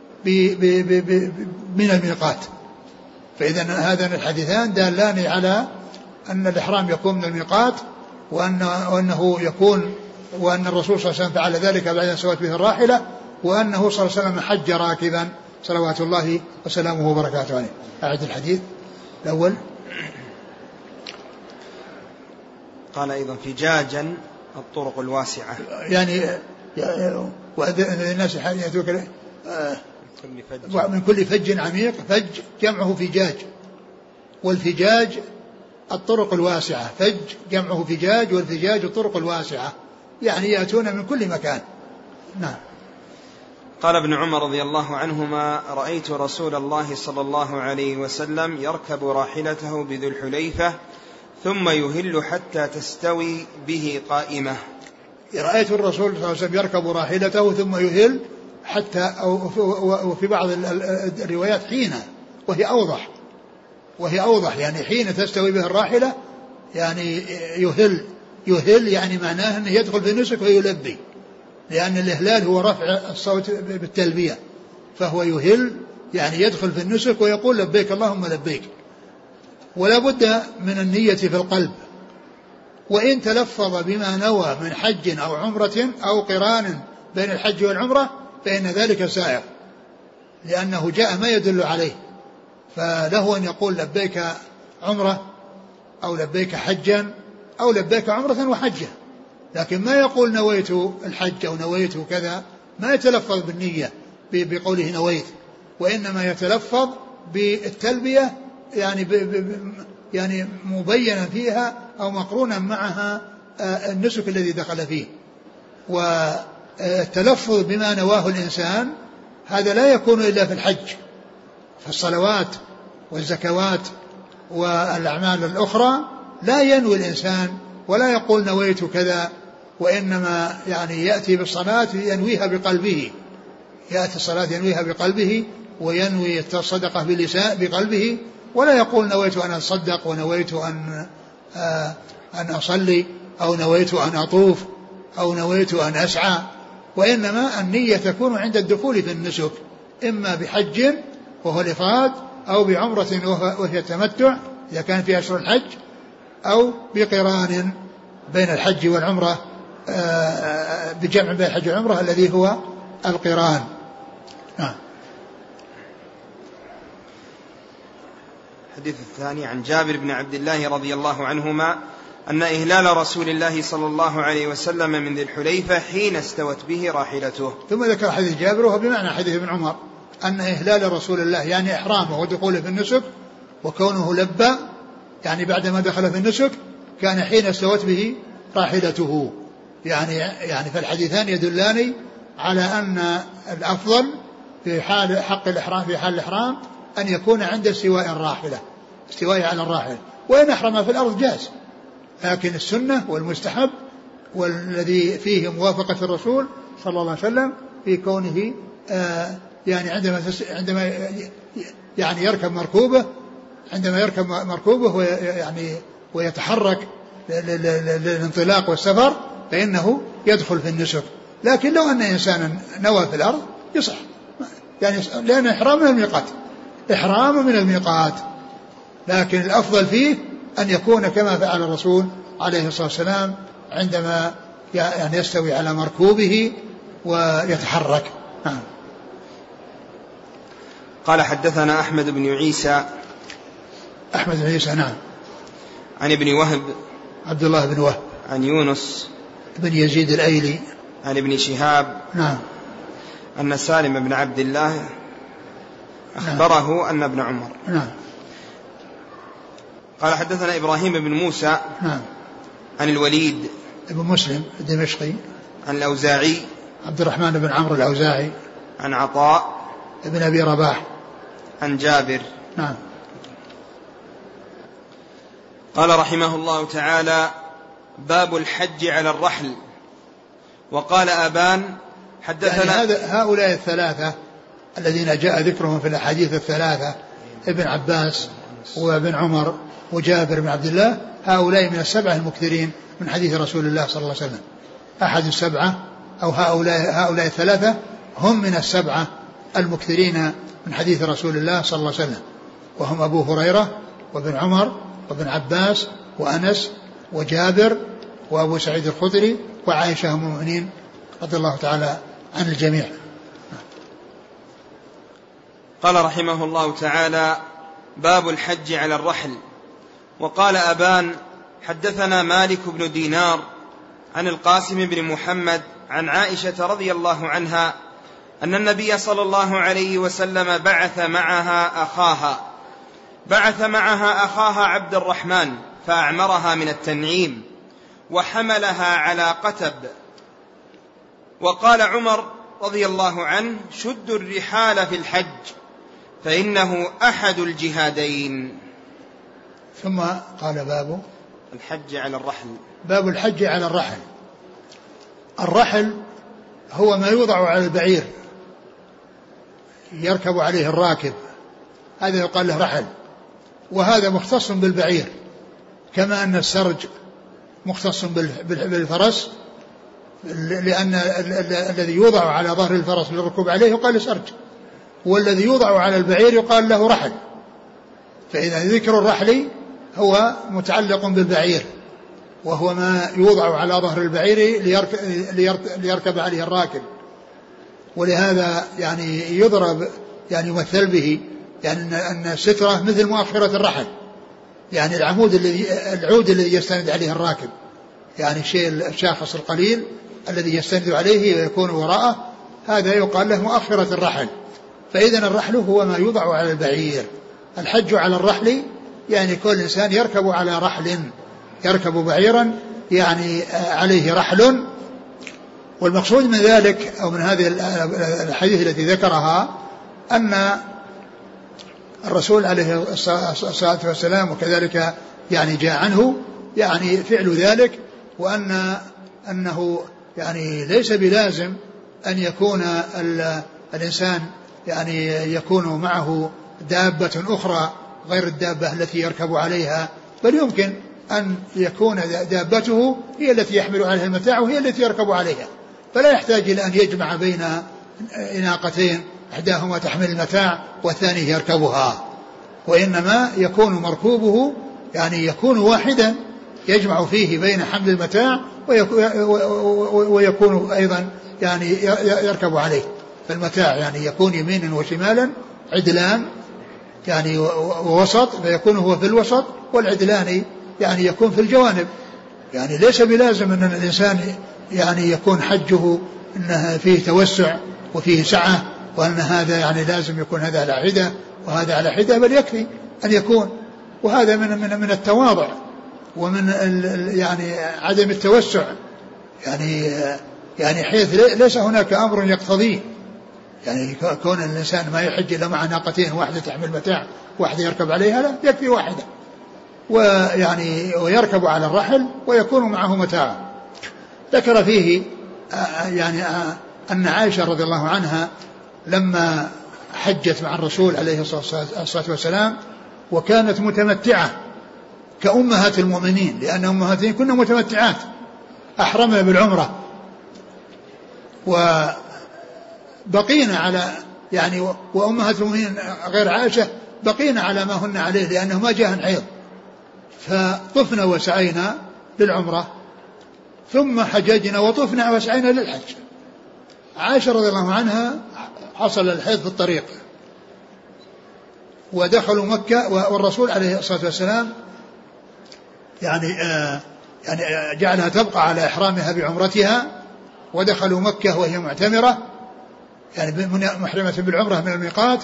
من الميقات. فإذا هذان الحديثان دالان على أن الإحرام يكون من الميقات، وأنه يكون وأن الرسول صلى الله عليه وسلم فعل ذلك بعد أن سوت به الراحلة، وأنه صلى الله عليه وسلم حج راكبا صلوات الله وسلامه وبركاته عليه. أعد الحديث الأول. قال أيضا فجاجا الطرق الواسعة، يعني الناس يأتوك من كل فج عميق. فج جمعه فجاج، والفجاج الطرق الواسعة. فج جمعه فجاج، والفجاج الطرق الواسعة، يعني يأتون من كل مكان. نعم. قال ابن عمر رضي الله عنهما: رأيت رسول الله صلى الله عليه وسلم يركب راحلته بذي الحليفة ثم يهل حتى تستوي به قائمة. رأيت الرسول صلى الله عليه وسلم يركب راحلته ثم يهل حتى، أو في بعض الروايات حين، وهي أوضح وهي أوضح يعني حين تستوي به الراحلة، يعني يهل يهل يعني معناه أنه يدخل في النسك ويلبي، لأن الإهلال هو رفع الصوت بالتلبية، فهو يهل يعني يدخل في النسك ويقول لبيك اللهم لبيك. ولا بد من النية في القلب، وإن تلفظ بما نوى من حج أو عمرة أو قران بين الحج والعمرة فإن ذلك سائغ، لأنه جاء ما يدل عليه، فله أن يقول لبيك عمرة أو لبيك حجا أو لبيك عمرة وحجة، لكن ما يقول نويت الحج أو نويت كذا، ما يتلفظ بالنية بقوله نويت، وإنما يتلفظ بالتلبية يعني ب ب يعني مبينا فيها أو مقرونا معها النسك الذي دخل فيه. والتلفظ بما نواه الإنسان هذا لا يكون إلا في الحج، فالصلوات والزكوات والأعمال الأخرى لا ينوي الإنسان ولا يقول نويت كذا، وإنما يعني يأتي بالصلاة ينويها بقلبه، يأتي الصلاة ينويها بقلبه، وينوي الصدقة بلسان بقلبه، ولا يقول نويت أن أتصدق ونويت أن آه أن أصلي أو نويت أن أطوف أو نويت أن أسعى، وإنما النية تكون عند الدخول في النسك، إما بحج وهو الإفراد، أو بعمرة وهي التمتع إذا كان في أشهر الحج، أو بقران بين الحج والعمرة آه بجمع بين الحج والعمرة الذي هو القران. نعم. الحديث الثاني عن جابر بن عبد الله رضي الله عنهما أن إهلال رسول الله صلى الله عليه وسلم من ذي الحليفة حين استوت به راحلته. ثم ذكر حديث جابر وهو بمعنى حديث ابن عمر، أن إهلال رسول الله يعني إحرامه ودخوله في النسك وكونه لبى، يعني بعدما دخل في النسك كان حين استوت به راحلته، يعني يعني فالحديثان يدلان على أن الأفضل في حال حق الإحرام في حال الإحرام أن يكون عند استواء الراحلة، استواء على الراحلة، وإن أحرم في الأرض جاز، لكن السنة والمستحب والذي فيه موافقة الرسول صلى الله عليه وسلم في كونه آه يعني عندما عندما يعني يركب مركوبه عندما يركب مركوبه يعني ويتحرك للانطلاق والسفر فإنه يدخل في النسك. لكن لو أن إنسانا نوى في الأرض يصح، يعني لأن إحرام من الميقات، إحرام من الميقات، لكن الأفضل فيه أن يكون كما فعل الرسول عليه الصلاة والسلام عندما يعني يستوي على مركوبه ويتحرك. نعم. قال حدثنا أحمد بن عيسى. أحمد بن عيسى نعم. عن ابن وهب عبد الله بن وهب. عن يونس بن يزيد الأيلي. عن ابن شهاب نعم. أن سالم بن عبد الله أخبره نعم. أن ابن عمر نعم. قال حدثنا إبراهيم بن موسى نعم. عن الوليد ابن مسلم الدمشقي. عن الأوزاعي عبد الرحمن بن عمرو الأوزاعي. عن عطاء ابن أبي رباح. عن جابر. نعم. قال رحمه الله تعالى: باب الحج على الرحل. وقال أبان حدثنا يعني هذا هؤلاء الثلاثة الذين جاء ذكرهم في الأحاديث الثلاثة، ابن عباس وابن عمر وجابر بن عبد الله، هؤلاء من السبعة المكثرين من حديث رسول الله صلى الله عليه وسلم، أحد السبعة أو هؤلاء, هؤلاء الثلاثة هم من السبعة المكثرين من حديث رسول الله صلى الله عليه وسلم، وهم أبو هريرة وابن عمر وابن عباس وأنس وجابر وأبو سعيد الخدري وعائشة أم المؤمنين رضي الله تعالى عن الجميع. قال رحمه الله تعالى: باب الحج على الرحل. وقال أبان: حدثنا مالك بن دينار عن القاسم بن محمد عن عائشة رضي الله عنها أن النبي صلى الله عليه وسلم بعث معها أخاها بعث معها أخاها عبد الرحمن فأعمرها من التنعيم وحملها على قتب. وقال عمر رضي الله عنه: شدوا الرحال في الحج فإنه أحد الجهادين. ثم قال: باب الحج على الرحل. باب الحج على الرحل. الرحل هو ما يوضع على البعير يركب عليه الراكب، هذا يقال له رحل، وهذا مختص بالبعير، كما أن السرج مختص بالفرس، لأن الذي يوضع على ظهر الفرس للركوب عليه يقال سرج، والذي يوضع على البعير يقال له رحل. فإذا ذكر الرحل هو متعلق بالبعير، وهو ما يوضع على ظهر البعير ليركب عليه الراكب. ولهذا يعني يضرب يعني يمثل به يعني أن السترة مثل مؤخرة الرحل، يعني العمود الذي العود الذي يستند عليه الراكب، يعني الشيء الشاخص القليل الذي يستند عليه ويكون وراءه، هذا يقال له مؤخرة الرحل. فإذا الرحل هو ما يوضع على البعير. الحج على الرحل يعني كل إنسان يركب على رحل، يركب بعيرا يعني عليه رحل. والمقصود من ذلك أو من هذه الحديث التي ذكرها أن الرسول عليه الصلاة والسلام وكذلك يعني جاء عنه يعني فعل ذلك، وأن أنه يعني ليس بلازم أن يكون الإنسان يعني يكون معه دابة أخرى غير الدابة التي يركب عليها، بل يمكن أن يكون دابته هي التي يحمل عليها المتاع وهي التي يركب عليها، فلا يحتاج إلى أن يجمع بين ناقتين إحداهما تحمل المتاع والثاني يركبها، وإنما يكون مركوبه يعني يكون واحدا يجمع فيه بين حمل المتاع ويكون أيضا يعني يركب عليه. فالمتاع يعني يكون يمينا وشمالا عدلان يعني ووسط، فيكون هو في الوسط، والعدلان يعني يكون في الجوانب. يعني ليس بلازم أن الإنسان يعني يكون حجه أنه فيه توسع وفيه سعة، وأن هذا يعني لازم يكون هذا على حدة وهذا على حدة، بل يكفي أن يكون. وهذا من من من التواضع ومن يعني عدم التوسع، يعني يعني حيث ليس هناك أمر يقتضيه، يعني كون الإنسان ما يحج إلا مع ناقتين، واحدة تحمل متاع واحدة يركب عليها، لا يكفي واحدة، ويعني ويركب على الرحل ويكون معه متاع. ذكر فيه يعني أن عائشة رضي الله عنها لما حجت مع الرسول عليه الصلاة والسلام وكانت متمتعة كأمهات المؤمنين، لأن أمهاتين كنا متمتعات أحرمنا بالعمرة، وبقينا على يعني وأمهات المؤمنين غير عائشة بقينا على ما هن عليه لأنه ما جاء حيض، فطفنا وسعينا للعمرة ثم حججنا وطفنا وسعينا للحج. عائشة رضي الله عنها حصل الحيض في الطريق ودخلوا مكة، والرسول عليه الصلاة والسلام يعني آه يعني جعلها تبقى على إحرامها بعمرتها، ودخلوا مكة وهي معتمرة يعني محرمة بالعمرة من الميقات،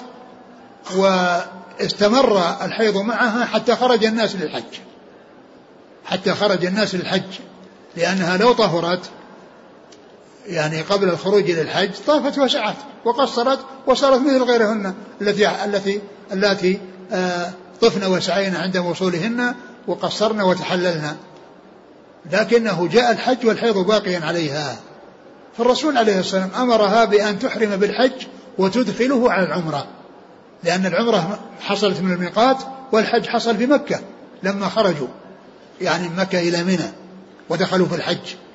واستمر الحيض معها حتى خرج الناس للحج حتى خرج الناس للحج لأنها لو طهرت يعني قبل الخروج للحج طافت وسعت وقصرت وصارت مثل غيرهن التي التي التي آه طفن وسعينا عند وصولهن وقصرنا وتحللنا، لكنه جاء الحج والحيض باقيا عليها. فالرسول عليه الصلاة والسلام أمرها بأن تحرم بالحج وتدخله على العمرة، لأن العمرة حصلت من الميقات والحج حصل في مكة لما خرجوا يعني من مكة إلى منى ودخلوا في الحج،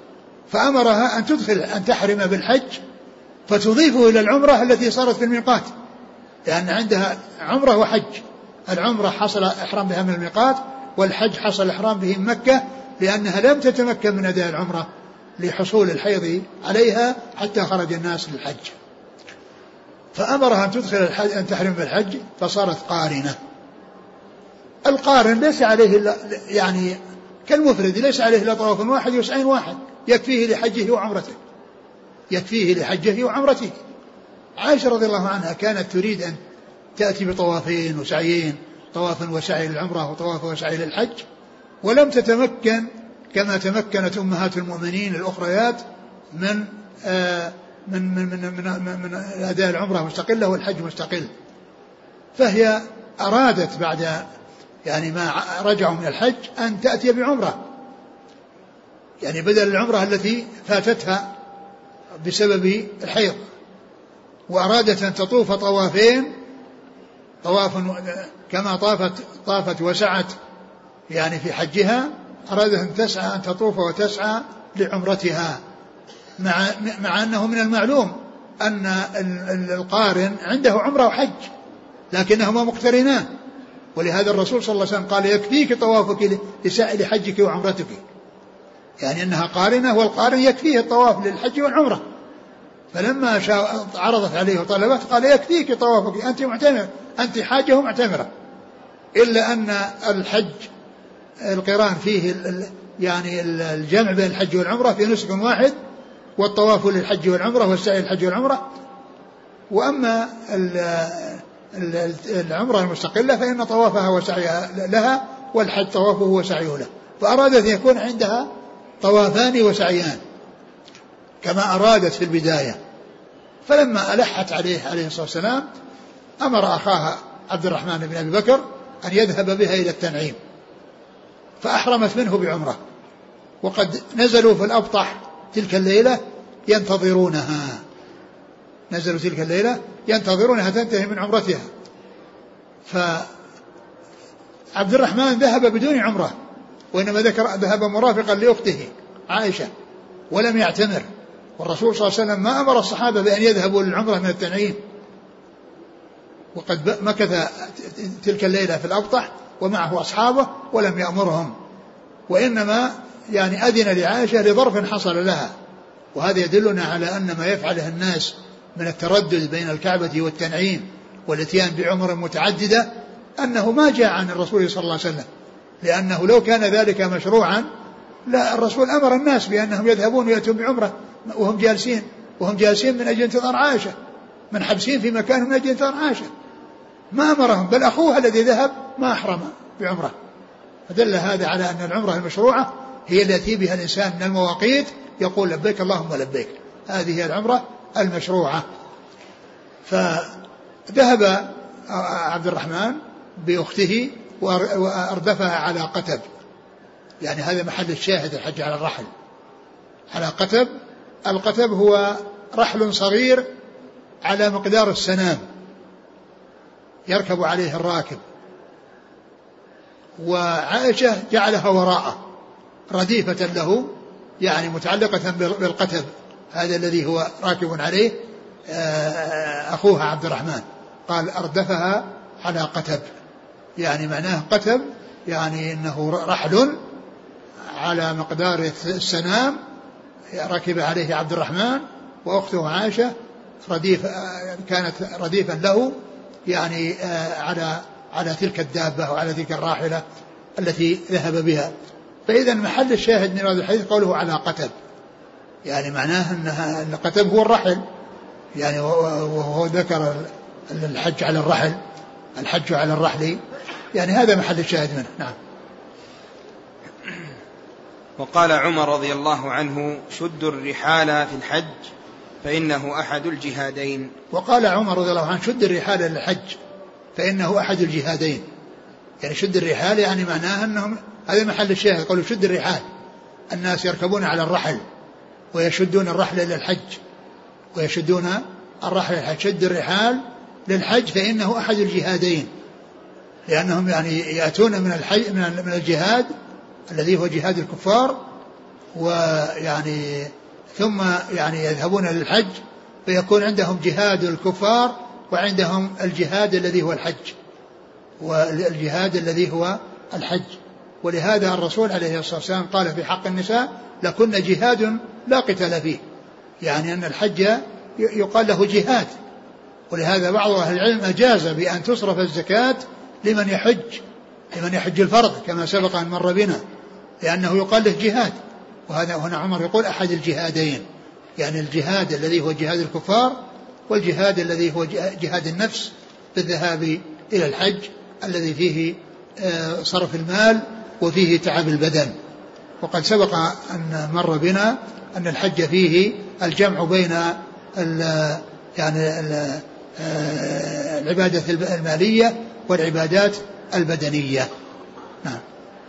فأمرها أن تدخل أن تحرم بالحج فتضيفه إلى العمرة التي صارت في الميقات، لأن عندها عمرة وحج. العمرة حصل إحرام بها من الميقات، والحج حصل إحرام به من مكة، لأنها لم تتمكن من أداء العمرة لحصول الحيض عليها حتى خرج الناس للحج. فأمرها أن تدخل الحج أن تحرم بالحج فصارت قارنة. القارن ليس عليه يعني كالمفرد ليس عليه إلا طواف واحد وسعي واحد يكفيه لحجه وعمرته، يكفيه لحجه وعمرته. عائشة رضي الله عنها كانت تريد أن تأتي بطوافين وسعيين، طواف وسعي للعمرة وطواف وسعي للحج، ولم تتمكن كما تمكنت أمهات المؤمنين الأخريات من آه من من من, من, من, من أداء العمرة مستقلة والحج مستقل. فهي أرادت بعد يعني ما رجعوا من الحج أن تأتي بعمرة، يعني بدل العمرة التي فاتتها بسبب الحيض، وأرادت أن تطوف طوافين، طواف كما طافت طافت وسعت يعني في حجها، أرادت أن تسعى أن تطوف وتسعى لعمرتها، مع مع أنه من المعلوم أن القارن عنده عمرة وحج لكنهما مقترنان. ولهذا الرسول صلى الله عليه وسلم قال يكفيك طوافك لسائر حجك وعمرتك، يعني أنها قارنة، والقارن يكفيه الطواف للحج والعمرة. فلما عرضت عليه وطلبت قال يكفيك طوافك، أنت معتمر، أنت حاجة معتمرة، إلا أن الحج القران فيه يعني الجمع بين الحج والعمرة في نسك واحد، والطواف للحج والعمرة والسعي للحج والعمرة. وأما العمرة المستقلة فإن طوافها وسعيها لها، والحج طوافه وسعيه له. فأرادت أن يكون عندها طوافان وسعيان كما أرادت في البداية. فلما ألحت عليه عليه الصلاة والسلام أمر أخاها عبد الرحمن بن أبي بكر أن يذهب بها إلى التنعيم، فأحرمت منه بعمرة، وقد نزلوا في الأبطح تلك الليلة ينتظرونها، نزلوا تلك الليلة ينتظرونها تنتهي من عمرتها. فعبد الرحمن ذهب بدون عمرة، وإنما ذكر ذهب مرافقا لأخته عائشة ولم يعتمر، والرسول صلى الله عليه وسلم ما أمر الصحابة بأن يذهبوا للعمرة من التنعيم، وقد مكث تلك الليلة في الأبطح ومعه أصحابه ولم يأمرهم، وإنما يعني أذن لعائشة لظرف حصل لها. وهذا يدلنا على أن ما يفعله الناس من التردد بين الكعبة والتنعيم والاتيان بعمر متعددة أنه ما جاء عن الرسول صلى الله عليه وسلم، لأنه لو كان ذلك مشروعا لا الرسول أمر الناس بأنهم يذهبون ويأتون بعمرة وهم جالسين وهم جالسين من أجل انتظار عائشة، من حبسين في مكان من أجل انتظار عائشة، ما أمرهم، بل أخوها الذي ذهب ما أحرم بعمرة. فدل هذا على أن العمرة المشروعة هي التي بها الإنسان من المواقيت يقول لبيك اللهم لبيك، هذه هي العمرة المشروعة. فذهب عبد الرحمن بأخته وأردفها على قتب، يعني هذا محل الشاهد الحج على الرحل، على قتب. القتب هو رحل صغير على مقدار السنام يركب عليه الراكب، وعائشة جعلها وراءه رديفة له، يعني متعلقة بالقتب هذا الذي هو راكب عليه أخوها عبد الرحمن، قال أردفها على قتب، يعني معناه قتب يعني إنه رحل على مقدار السنام ركب عليه عبد الرحمن، وأخته عائشة رديف كانت رديفا له، يعني على على تلك الدابة وعلى تلك الراحلة التي ذهب بها. فإذا محل الشاهد من هذا الحديث قوله على قتب، يعني معناه أنها القتب هو الرحل، يعني وهو ذكر الحج على الرحل، الحج على الرحل، يعني هذا محل الشاهد منه. نعم. وقال عمر رضي الله عنه شدوا الرحال في الحج فإنه أحد الجهادين. وقال عمر رضي الله عنه شد الرحال للحج فإنه أحد الجهادين، يعني شد الرحال يعني معناها أنهم هذا محل الشاهد، قالوا شد الرحال، الناس يركبون على الرحل ويشدون الرحل للحج ويشدون الرحل للحج، شد الرحال للحج فإنه أحد الجهادين، لأنهم يعني يأتون من الحج من الجهاد الذي هو جهاد الكفار، ويعني ثم يعني يذهبون للحج فيكون عندهم جهاد الكفار وعندهم الجهاد الذي هو الحج، والجهاد الذي هو الحج. ولهذا الرسول عليه الصلاة والسلام قال في حق النساء لكن جهاد لا قتال فيه، يعني أن الحج يقال له جهاد. ولهذا بعض أهل العلم أجاز بأن تصرف الزكاة لمن يحج لمن يحج الفرض كما سبق أن مر بنا، لأنه يقال له جهاد. وهذا هنا عمر يقول أحد الجهادين، يعني الجهاد الذي هو جهاد الكفار والجهاد الذي هو جهاد النفس بالذهاب إلى الحج الذي فيه صرف المال وفيه تعب البدن. وقد سبق أن مر بنا أن الحج فيه الجمع بين ال يعني ال العبادة المالية والعبادات البدنية. نعم.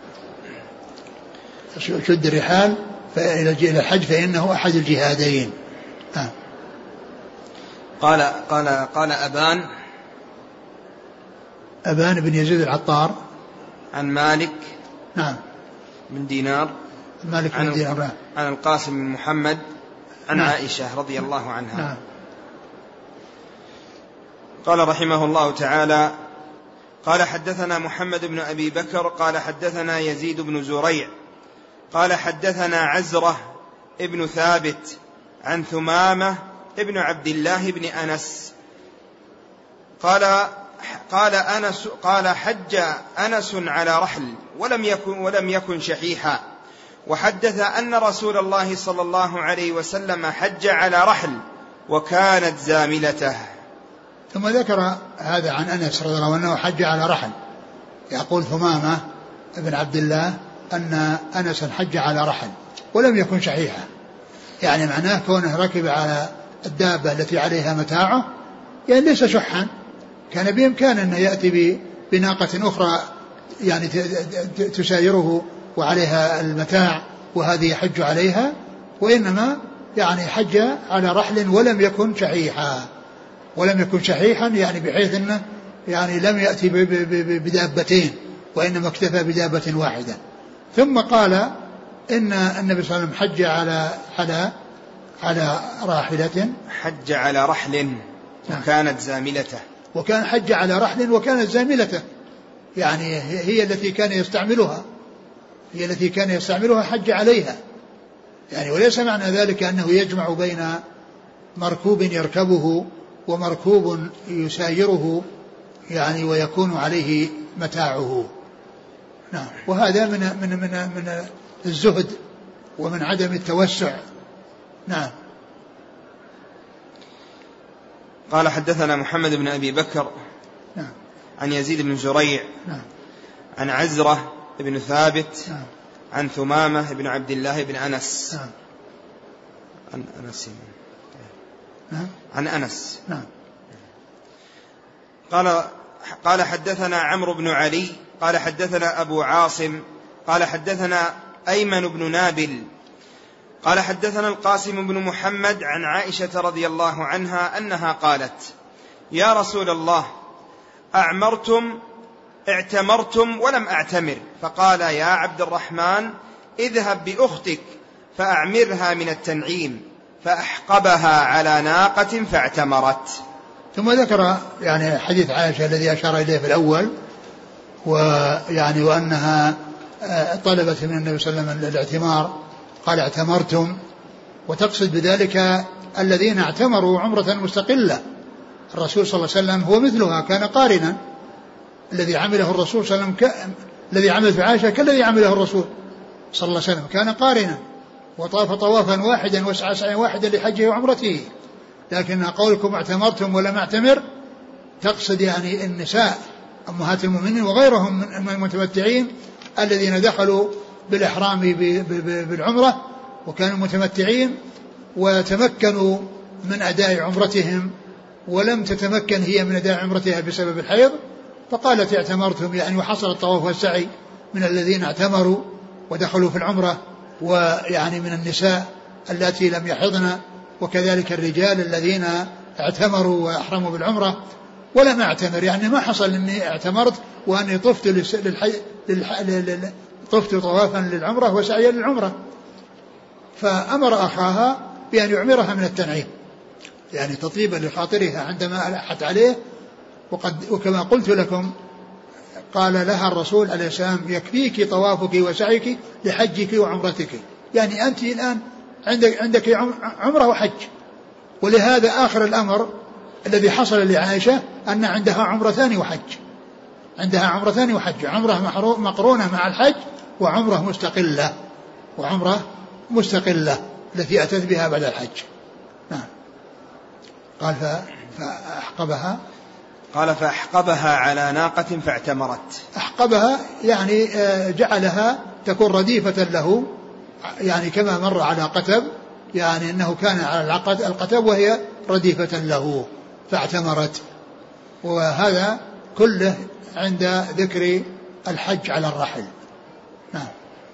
شد الرحال إلى الحج فإنه أحد الجهادين. نعم. قال قال قال أبان أبان بن يزيد العطار عن مالك نعم من دينار مالك عن, من دينار عن القاسم بن محمد عن نعم. عائشة رضي الله عنها. نعم. قال رحمه الله تعالى: قال حدثنا محمد بن أبي بكر قال حدثنا يزيد بن زريع قال حدثنا عزرة ابن ثابت عن ثمامة ابن عبد الله بن أنس قال قال أنس قال حج أنس على رحل ولم يكن ولم يكن شحيحا، وحدث أن رسول الله صلى الله عليه وسلم حج على رحل وكانت زاملته. ثم ذكر هذا عن أنس رضي الله عنه حج على رحل. يقول ثمامة ابن عبد الله أن أنس حج على رحل ولم يكن شحيحا، يعني معناه كونه ركب على الدابة التي عليها متاعه، يعني ليس شحا، كان بإمكانه أن يأتي بناقة أخرى يعني تسايره وعليها المتاع وهذه يحج عليها، وإنما يعني حج على رحل ولم يكن شحيحا ولم يكن شحيحا يعني بحيث أنه يعني لم يأتي بدابتين وإنما اكتفى بدابة واحدة. ثم قال إن النبي صلى الله عليه وسلم حج على على على راحلة حج على رحل وكانت زاملته، وكان حج على رحل وكانت زاملته، يعني هي التي كان يستعملها هي التي كان يستعملها حج عليها، يعني وليس معنى ذلك أنه يجمع بين مركوب يركبه ومركوب يسايره يعني ويكون عليه متاعه. نعم. وهذا من من من من الزهد ومن عدم التوسع. نعم. قال حدثنا محمد بن أبي بكر نعم. عن يزيد بن زريع نعم. عن عزرة بن ثابت نعم. عن ثمامة بن عبد الله بن أنس نعم. عن أنس نعم. عن أنس نعم. قال قال حدثنا عمرو بن علي قال حدثنا أبو عاصم قال حدثنا أيمن بن نابل قال حدثنا القاسم بن محمد عن عائشة رضي الله عنها أنها قالت: يا رسول الله، أعمرتم اعتمرتم ولم أعتمر، فقال: يا عبد الرحمن، اذهب بأختك فأعمرها من التنعيم، فأحقبها على ناقة فاعتمرت. ثم ذكر يعني حديث عائشة الذي أشار إليه في الأول، ويعني وأنها طلبت من النبي صلى الله عليه وسلم الاعتمار، قال: اعتمرتم، وتقصد بذلك الذين اعتمروا عمرة مستقلة. الرسول صلى الله عليه وسلم هو مثلها، كان قارنا. الذي عمله الرسول صلى الله عليه وسلم ك... الذي عمله عائشة كالذي عمله الرسول صلى الله عليه وسلم، كان قارنا وطاف طوافا واحدا وسعى سعيا واحدا لحجه وعمرته. لكن قولكم اعتمرتم ولم اعتمر تقصد يعني النساء أمهات المؤمنين وغيرهم من المتمتعين الذين دخلوا بالإحرام بالعمرة وكانوا متمتعين وتمكنوا من أداء عمرتهم ولم تتمكن هي من أداء عمرتها بسبب الحيض، فقالت اعتمرتم، يعني وحصل الطواف والسعي من الذين اعتمروا ودخلوا في العمرة، ويعني من النساء التي لم يحضن، وكذلك الرجال الذين اعتمروا وأحرموا بالعمرة ولم اعتمر، يعني ما حصل أني اعتمرت وأني طفت للحي... للح... لل... طفت طوافا للعمرة وسعيا للعمرة، فأمر أخاها بأن يعمرها من التنعيم، يعني تطيبا لخاطرها عندما ألحت عليه. وقد وكما قلت لكم قال لها الرسول عليه السلام يكفيك طوافك وسعيك لحجك وعمرتك، يعني أنت الآن عندك, عندك عمره وحج. ولهذا آخر الأمر الذي حصل لعائشة أن عندها عمرتان وحج، عندها عمرتان وحج، عمره مقرونة مع الحج وعمره مستقلة، وعمره مستقلة التي أتت بها بعد الحج. نعم. قال فأحقبها قال فأحقبها على ناقة فاعتمرت. أحقبها يعني جعلها تكون رديفة له، يعني كما مر على قتب، يعني أنه كان على القتب وهي رديفة له فاعتمرت. وهذا كله عند ذكر الحج على الرحل. نعم.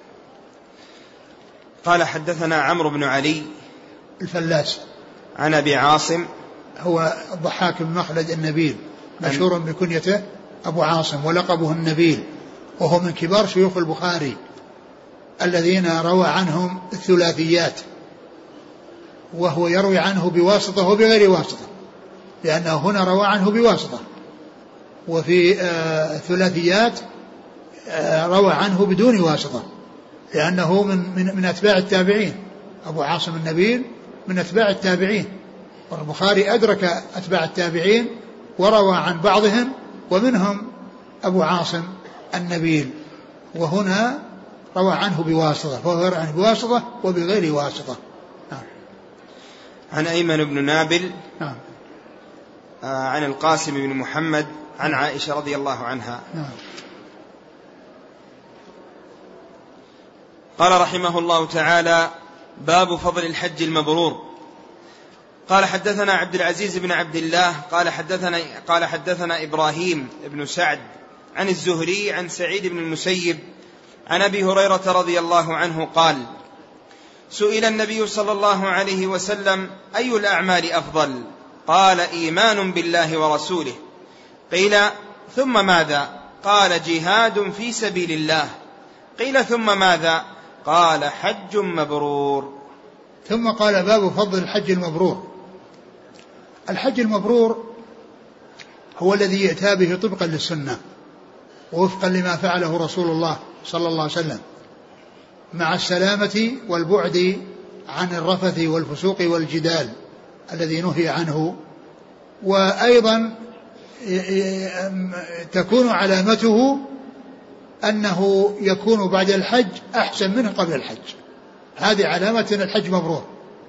قال حدثنا عمرو بن علي الفلاس عن أبي عاصم، هو الضحاك بن مخلد النبيل، مشهور بكنيته أبو عاصم ولقبه النبيل، وهو من كبار شيوخ البخاري الذين روى عنهم الثلاثيات، وهو يروي عنه بواسطة وبغير واسطة، لأنه هنا روى عنه بواسطة، وفي الثلاثيات روى عنه بدون واسطة، لأنه من, من, من أتباع التابعين. أبو عاصم النبيل من أتباع التابعين، والبخاري أدرك أتباع التابعين وروى عن بعضهم، ومنهم أبو عاصم النبيل، وهنا روى عنه بواسطة، فهو يروي عنه بواسطة وبغير واسطة. نعم. عن أيمن بن نابل نعم. آه عن القاسم بن محمد عن نعم. عائشة رضي الله عنها. نعم. قال رحمه الله تعالى: باب فضل الحج المبرور. قال حدثنا عبد العزيز بن عبد الله قال حدثنا قال حدثنا إبراهيم بن سعد عن الزهري عن سعيد بن المسيب عن أبي هريرة رضي الله عنه قال: سئل النبي صلى الله عليه وسلم: أي الأعمال أفضل؟ قال: إيمان بالله ورسوله. قيل: ثم ماذا؟ قال: جهاد في سبيل الله. قيل: ثم ماذا؟ قال: حج مبرور. ثم قال: باب فضل الحج المبرور. الحج المبرور هو الذي يأتى به طبقا للسنة ووفقا لما فعله رسول الله صلى الله عليه وسلم، مع السلامة والبعد عن الرفث والفسوق والجدال الذي نهي عنه. وأيضا تكون علامته أنه يكون بعد الحج أحسن منه قبل الحج. هذه علامة أن الحج مبرور،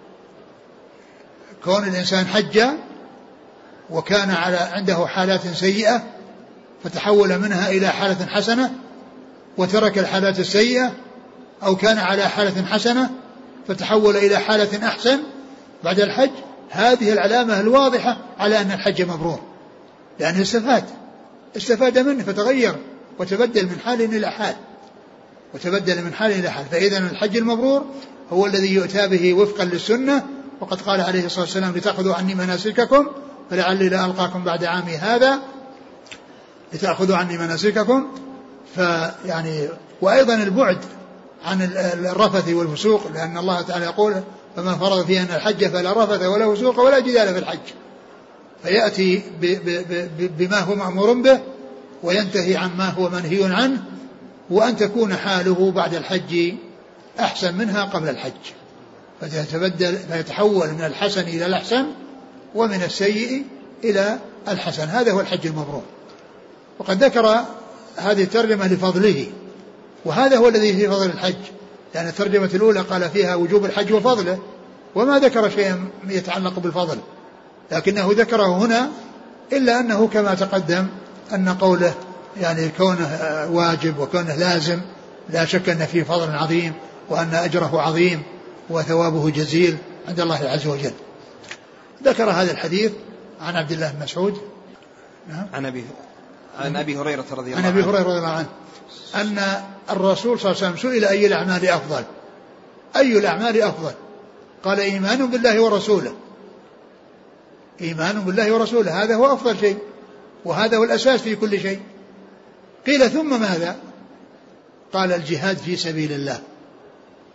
كون الإنسان حج وكان على عنده حالات سيئة فتحول منها إلى حالة حسنة، وترك الحالات السيئة، أو كان على حالة حسنة فتحول إلى حالة أحسن بعد الحج. هذه العلامة الواضحة على أن الحج مبرور، لأنه استفاد استفاد منه فتغير وتبدل من حال إلى حال وتبدل من حال إلى حال. فإذا الحج المبرور هو الذي يؤتى به وفقا للسنة. وقد قال عليه الصلاة والسلام: لتأخذوا عني مناسككم فلعلي لا ألقاكم بعد عامي هذا، لتأخذوا عني مناسككم. فيعني وأيضا البعد عن الرفث والفسوق، لأن الله تعالى يقول: فما فرض فيه أن الحج فلا رفث ولا فسوق ولا جدال في الحج. فيأتي بما هو مأمور به وينتهي عما هو منهي عنه، وأن تكون حاله بعد الحج أحسن منها قبل الحج، فتتبدل فيتحول من الحسن إلى الأحسن ومن السيء إلى الحسن. هذا هو الحج المبرور. وقد ذكر هذه الترجمة لفضله، وهذا هو الذي في فضل الحج، لأن الترجمة الأولى قال فيها وجوب الحج وفضله، وما ذكر شيئا يتعلق بالفضل، لكنه ذكره هنا، إلا أنه كما تقدم أن قوله يعني كونه واجب وكونه لازم لا شك أن فيه فضل عظيم، وأن أجره عظيم وثوابه جزيل عند الله عز وجل. ذكر هذا الحديث عن عبد الله بن مسعود عن أبي عن أبي هريرة رضي الله عنه عن أبي هريرة رضي الله عنه أن الرسول صلى الله عليه وسلم سئل: أي الأعمال أفضل؟ أي الأعمال أفضل؟ قال: إيمان بالله ورسوله. إيمان بالله ورسوله هذا هو أفضل شيء، وهذا هو الأساس في كل شيء. قيل: ثم ماذا؟ قال: الجهاد في سبيل الله.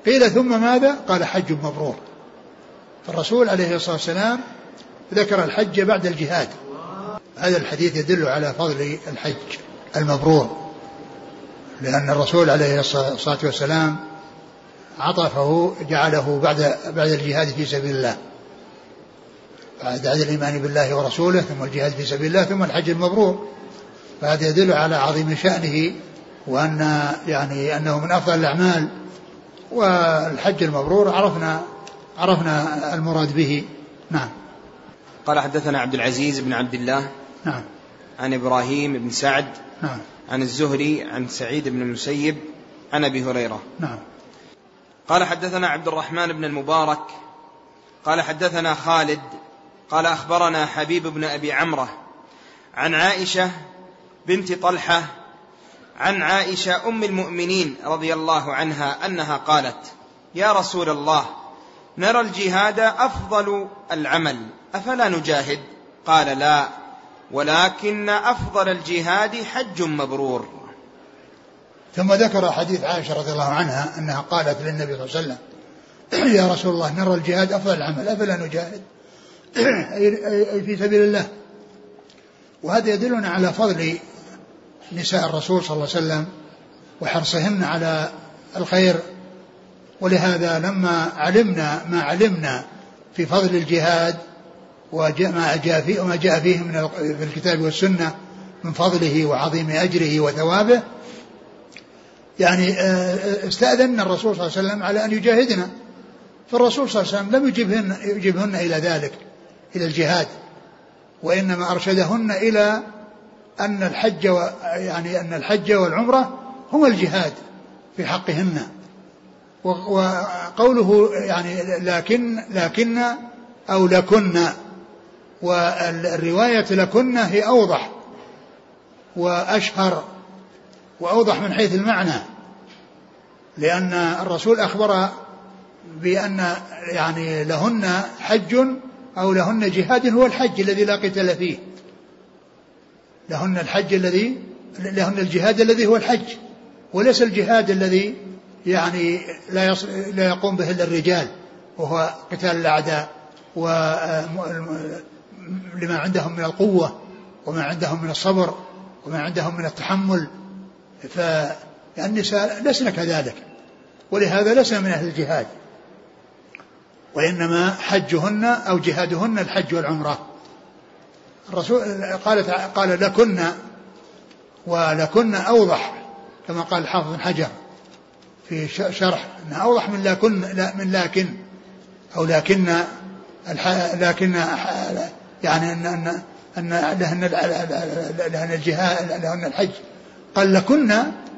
قيل ثم ماذا؟ قال حج مبرور. فالرسول عليه الصلاة والسلام ذكر الحج بعد الجهاد. هذا الحديث يدل على فضل الحج المبرور، لأن الرسول عليه الصلاة والسلام عطفه جعله بعد بعد الجهاد في سبيل الله، بعد الإيمان بالله ورسوله ثم الجهاد في سبيل الله ثم الحج المبرور. فهذا يدل على عظيم شأنه، وأن يعني أنه من أفضل الأعمال. والحج المبرور عرفنا عرفنا المراد به. نعم. قال حدثنا عبد العزيز بن عبد الله نعم عن إبراهيم بن سعد نعم عن الزهري عن سعيد بن المسيب عن أبي هريرة نعم. قال حدثنا عبد الرحمن بن المبارك قال حدثنا خالد قال أخبرنا حبيب بن أبي عمرة عن عائشة بنت طلحة عن عائشة أم المؤمنين رضي الله عنها أنها قالت: يا رسول الله، نرى الجهاد أفضل العمل، أفلا نجاهد؟ قال: لا، ولكن أفضل الجهاد حج مبرور. ثم ذكر حديث عائشة رضي الله عنها أنها قالت للنبي صلى الله عليه وسلم: يا رسول الله، نرى الجهاد أفضل العمل، أفلا نجاهد؟ أي في سبيل الله. وهذا يدلنا على فضل نساء الرسول صلى الله عليه وسلم وحرصهن على الخير. ولهذا لما علمنا ما علمنا في فضل الجهاد وما جاء فيه وما جاء فيه من في الكتاب والسنة من فضله وعظيم أجره وثوابه، يعني استأذن الرسول صلى الله عليه وسلم على أن يجاهدنا. فالرسول صلى الله عليه وسلم لم يجبهن, يجبهن إلى ذلك، إلى الجهاد، وإنما أرشدهن إلى أن الحج و يعني أن الحج والعمرة هما الجهاد في حقهن. وقوله يعني لكن لكن أو لكن، والرواية لكن هي أوضح وأشهر وأوضح من حيث المعنى، لأن الرسول أخبر بأن يعني لهن حج أو لهن جهاد هو الحج الذي لا قتال فيه، لهن الحج الذي لهن الجهاد الذي هو الحج، وليس الجهاد الذي يعني لا, يص... لا يقوم به إلا الرجال، وهو قتال الأعداء ولما عندهم من القوة وما عندهم من الصبر وما عندهم من التحمل. فالنساء لسنا كذلك، ولهذا لسنا من أهل الجهاد، وإنما حجهن أو جهادهن الحج والعمرة. الرسول قال قال لكن، ولكن أوضح كما قال الحافظ بن حجر في شرح أنها أوضح من لكن لا من لكن أو لكن لكن يعني أن أن أن لهن لهن الجهاد لهن الحج. قال لكن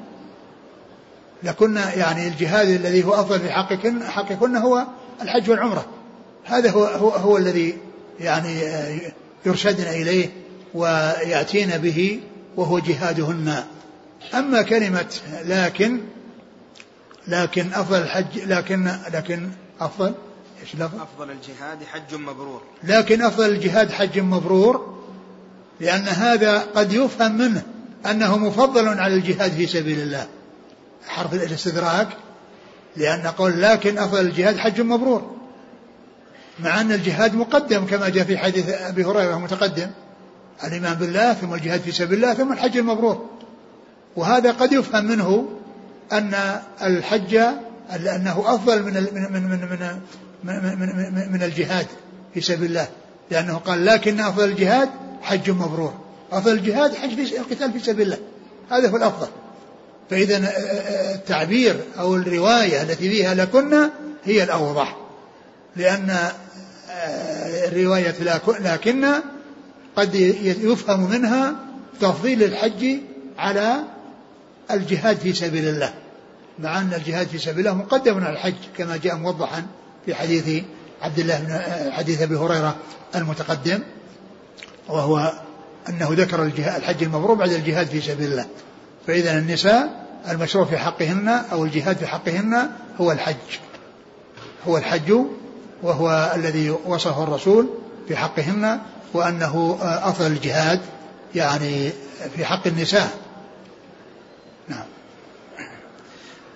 لكن يعني الجهاد الذي هو أفضل في حقكن حقكن هو الحج والعمرة. هذا هو هو, هو الذي يعني يرشدنا إليه ويأتينا به، وهو جهادهن. أما كلمة لكن لكن أفضل الحج لكن لكن أفضل إيش لفظ؟ أفضل الجهاد حج مبرور. لكن أفضل الجهاد حج مبرور، لأن هذا قد يفهم منه أنه مفضل على الجهاد في سبيل الله، حرف الاستدراك، لأن قول لكن أفضل الجهاد حج مبرور، مع أن الجهاد مقدم كما جاء في حديث أبي هريرة متقدم: الإيمان بالله ثم الجهاد في سبيل الله ثم الحج المبرور. وهذا قد يفهم منه أن الحج أنه أفضل من من من من من, من, من الجهاد في سبيل الله، لأنه قال لكن أفضل الجهاد حج مبرور. أفضل الجهاد حج في القتال في سبيل الله، هذا هو الأفضل. فإذا التعبير أو الرواية التي فيها لكن هي الأوضح، لأن الرواية لكن قد يفهم منها تفضيل الحج على الجهاد في سبيل الله، مع أن الجهاد في سبيل الله مقدم على الحج كما جاء موضحا في حديث عبد الله بن حديث أبي هريرة المتقدم، وهو أنه ذكر الحج المبرور بعد الجهاد في سبيل الله. فإذا النساء المشروع في حقهن أو الجهاد في حقهن هو الحج، هو الحج، وهو الذي وصفه الرسول في حقهن، وأنه أفضل الجهاد يعني في حق النساء. نعم.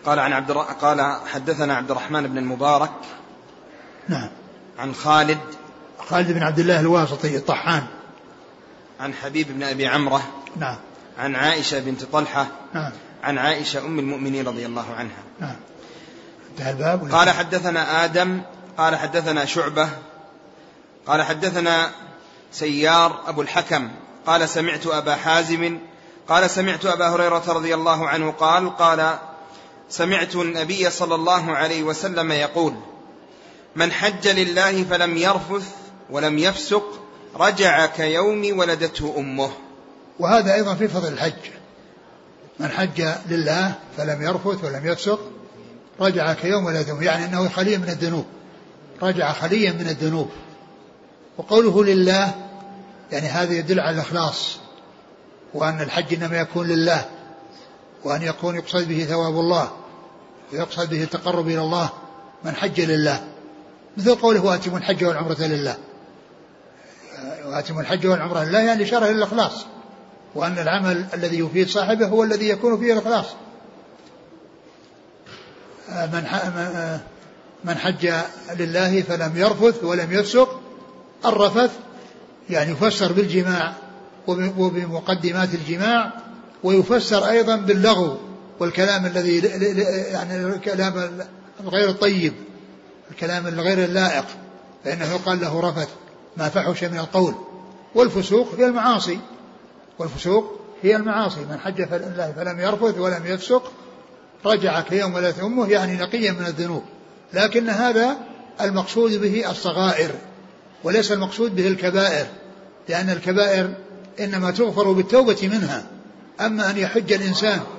قال عن عبد قال حدثنا عبد الرحمن بن المبارك نعم عن خالد خالد بن عبد الله الواسطي الطحان عن حبيب بن أبي عمرة نعم عن عائشة بنت طلحة نعم عن عائشة أم المؤمنين رضي الله عنها نعم. انتهى الباب. قال حدثنا آدم قال حدثنا شعبة قال حدثنا سيار أبو الحكم قال سمعت أبا حازم قال سمعت أبا هريرة رضي الله عنه قال قال سمعت النبي صلى الله عليه وسلم يقول من حج لله فلم يرفث ولم يفسق رجع كيوم ولدته أمه. وهذا أيضا في فضل الحج، من حج لله فلم يرفث ولم يفسق رجع كيوم ولدته، يعني أنه خلي من الذنوب، رجع خليا من الذنوب. وقوله لله يعني هذا يدل على الإخلاص، وأن الحج إنما يكون لله، وأن يكون يقصد به ثواب الله ويقصد به التقرب إلى الله. من حج لله مثل قوله وأتم الحج والعمرة لله، وأتم الحج والعمرة لله يعني إشارة إلى الإخلاص، وأن العمل الذي يفيد صاحبه هو الذي يكون فيه الإخلاص. من من حج لله فلم يرفث ولم يفسق. الرفث يعني يفسر بالجماع وبمقدمات الجماع، ويفسر أيضا باللغو والكلام الذي يعني الكلام غير الطيب، الكلام الغير اللائق، فإنه يقال له رفث ما فحش من القول. والفسوق هي المعاصي، والفسوق هي المعاصي. من حج لله فلم يرفث ولم يفسق رجع كيوم ولدته أمه، يعني نقيا من الذنوب. لكن هذا المقصود به الصغائر وليس المقصود به الكبائر، لأن الكبائر إنما تغفر بالتوبة منها. أما أن يحج الإنسان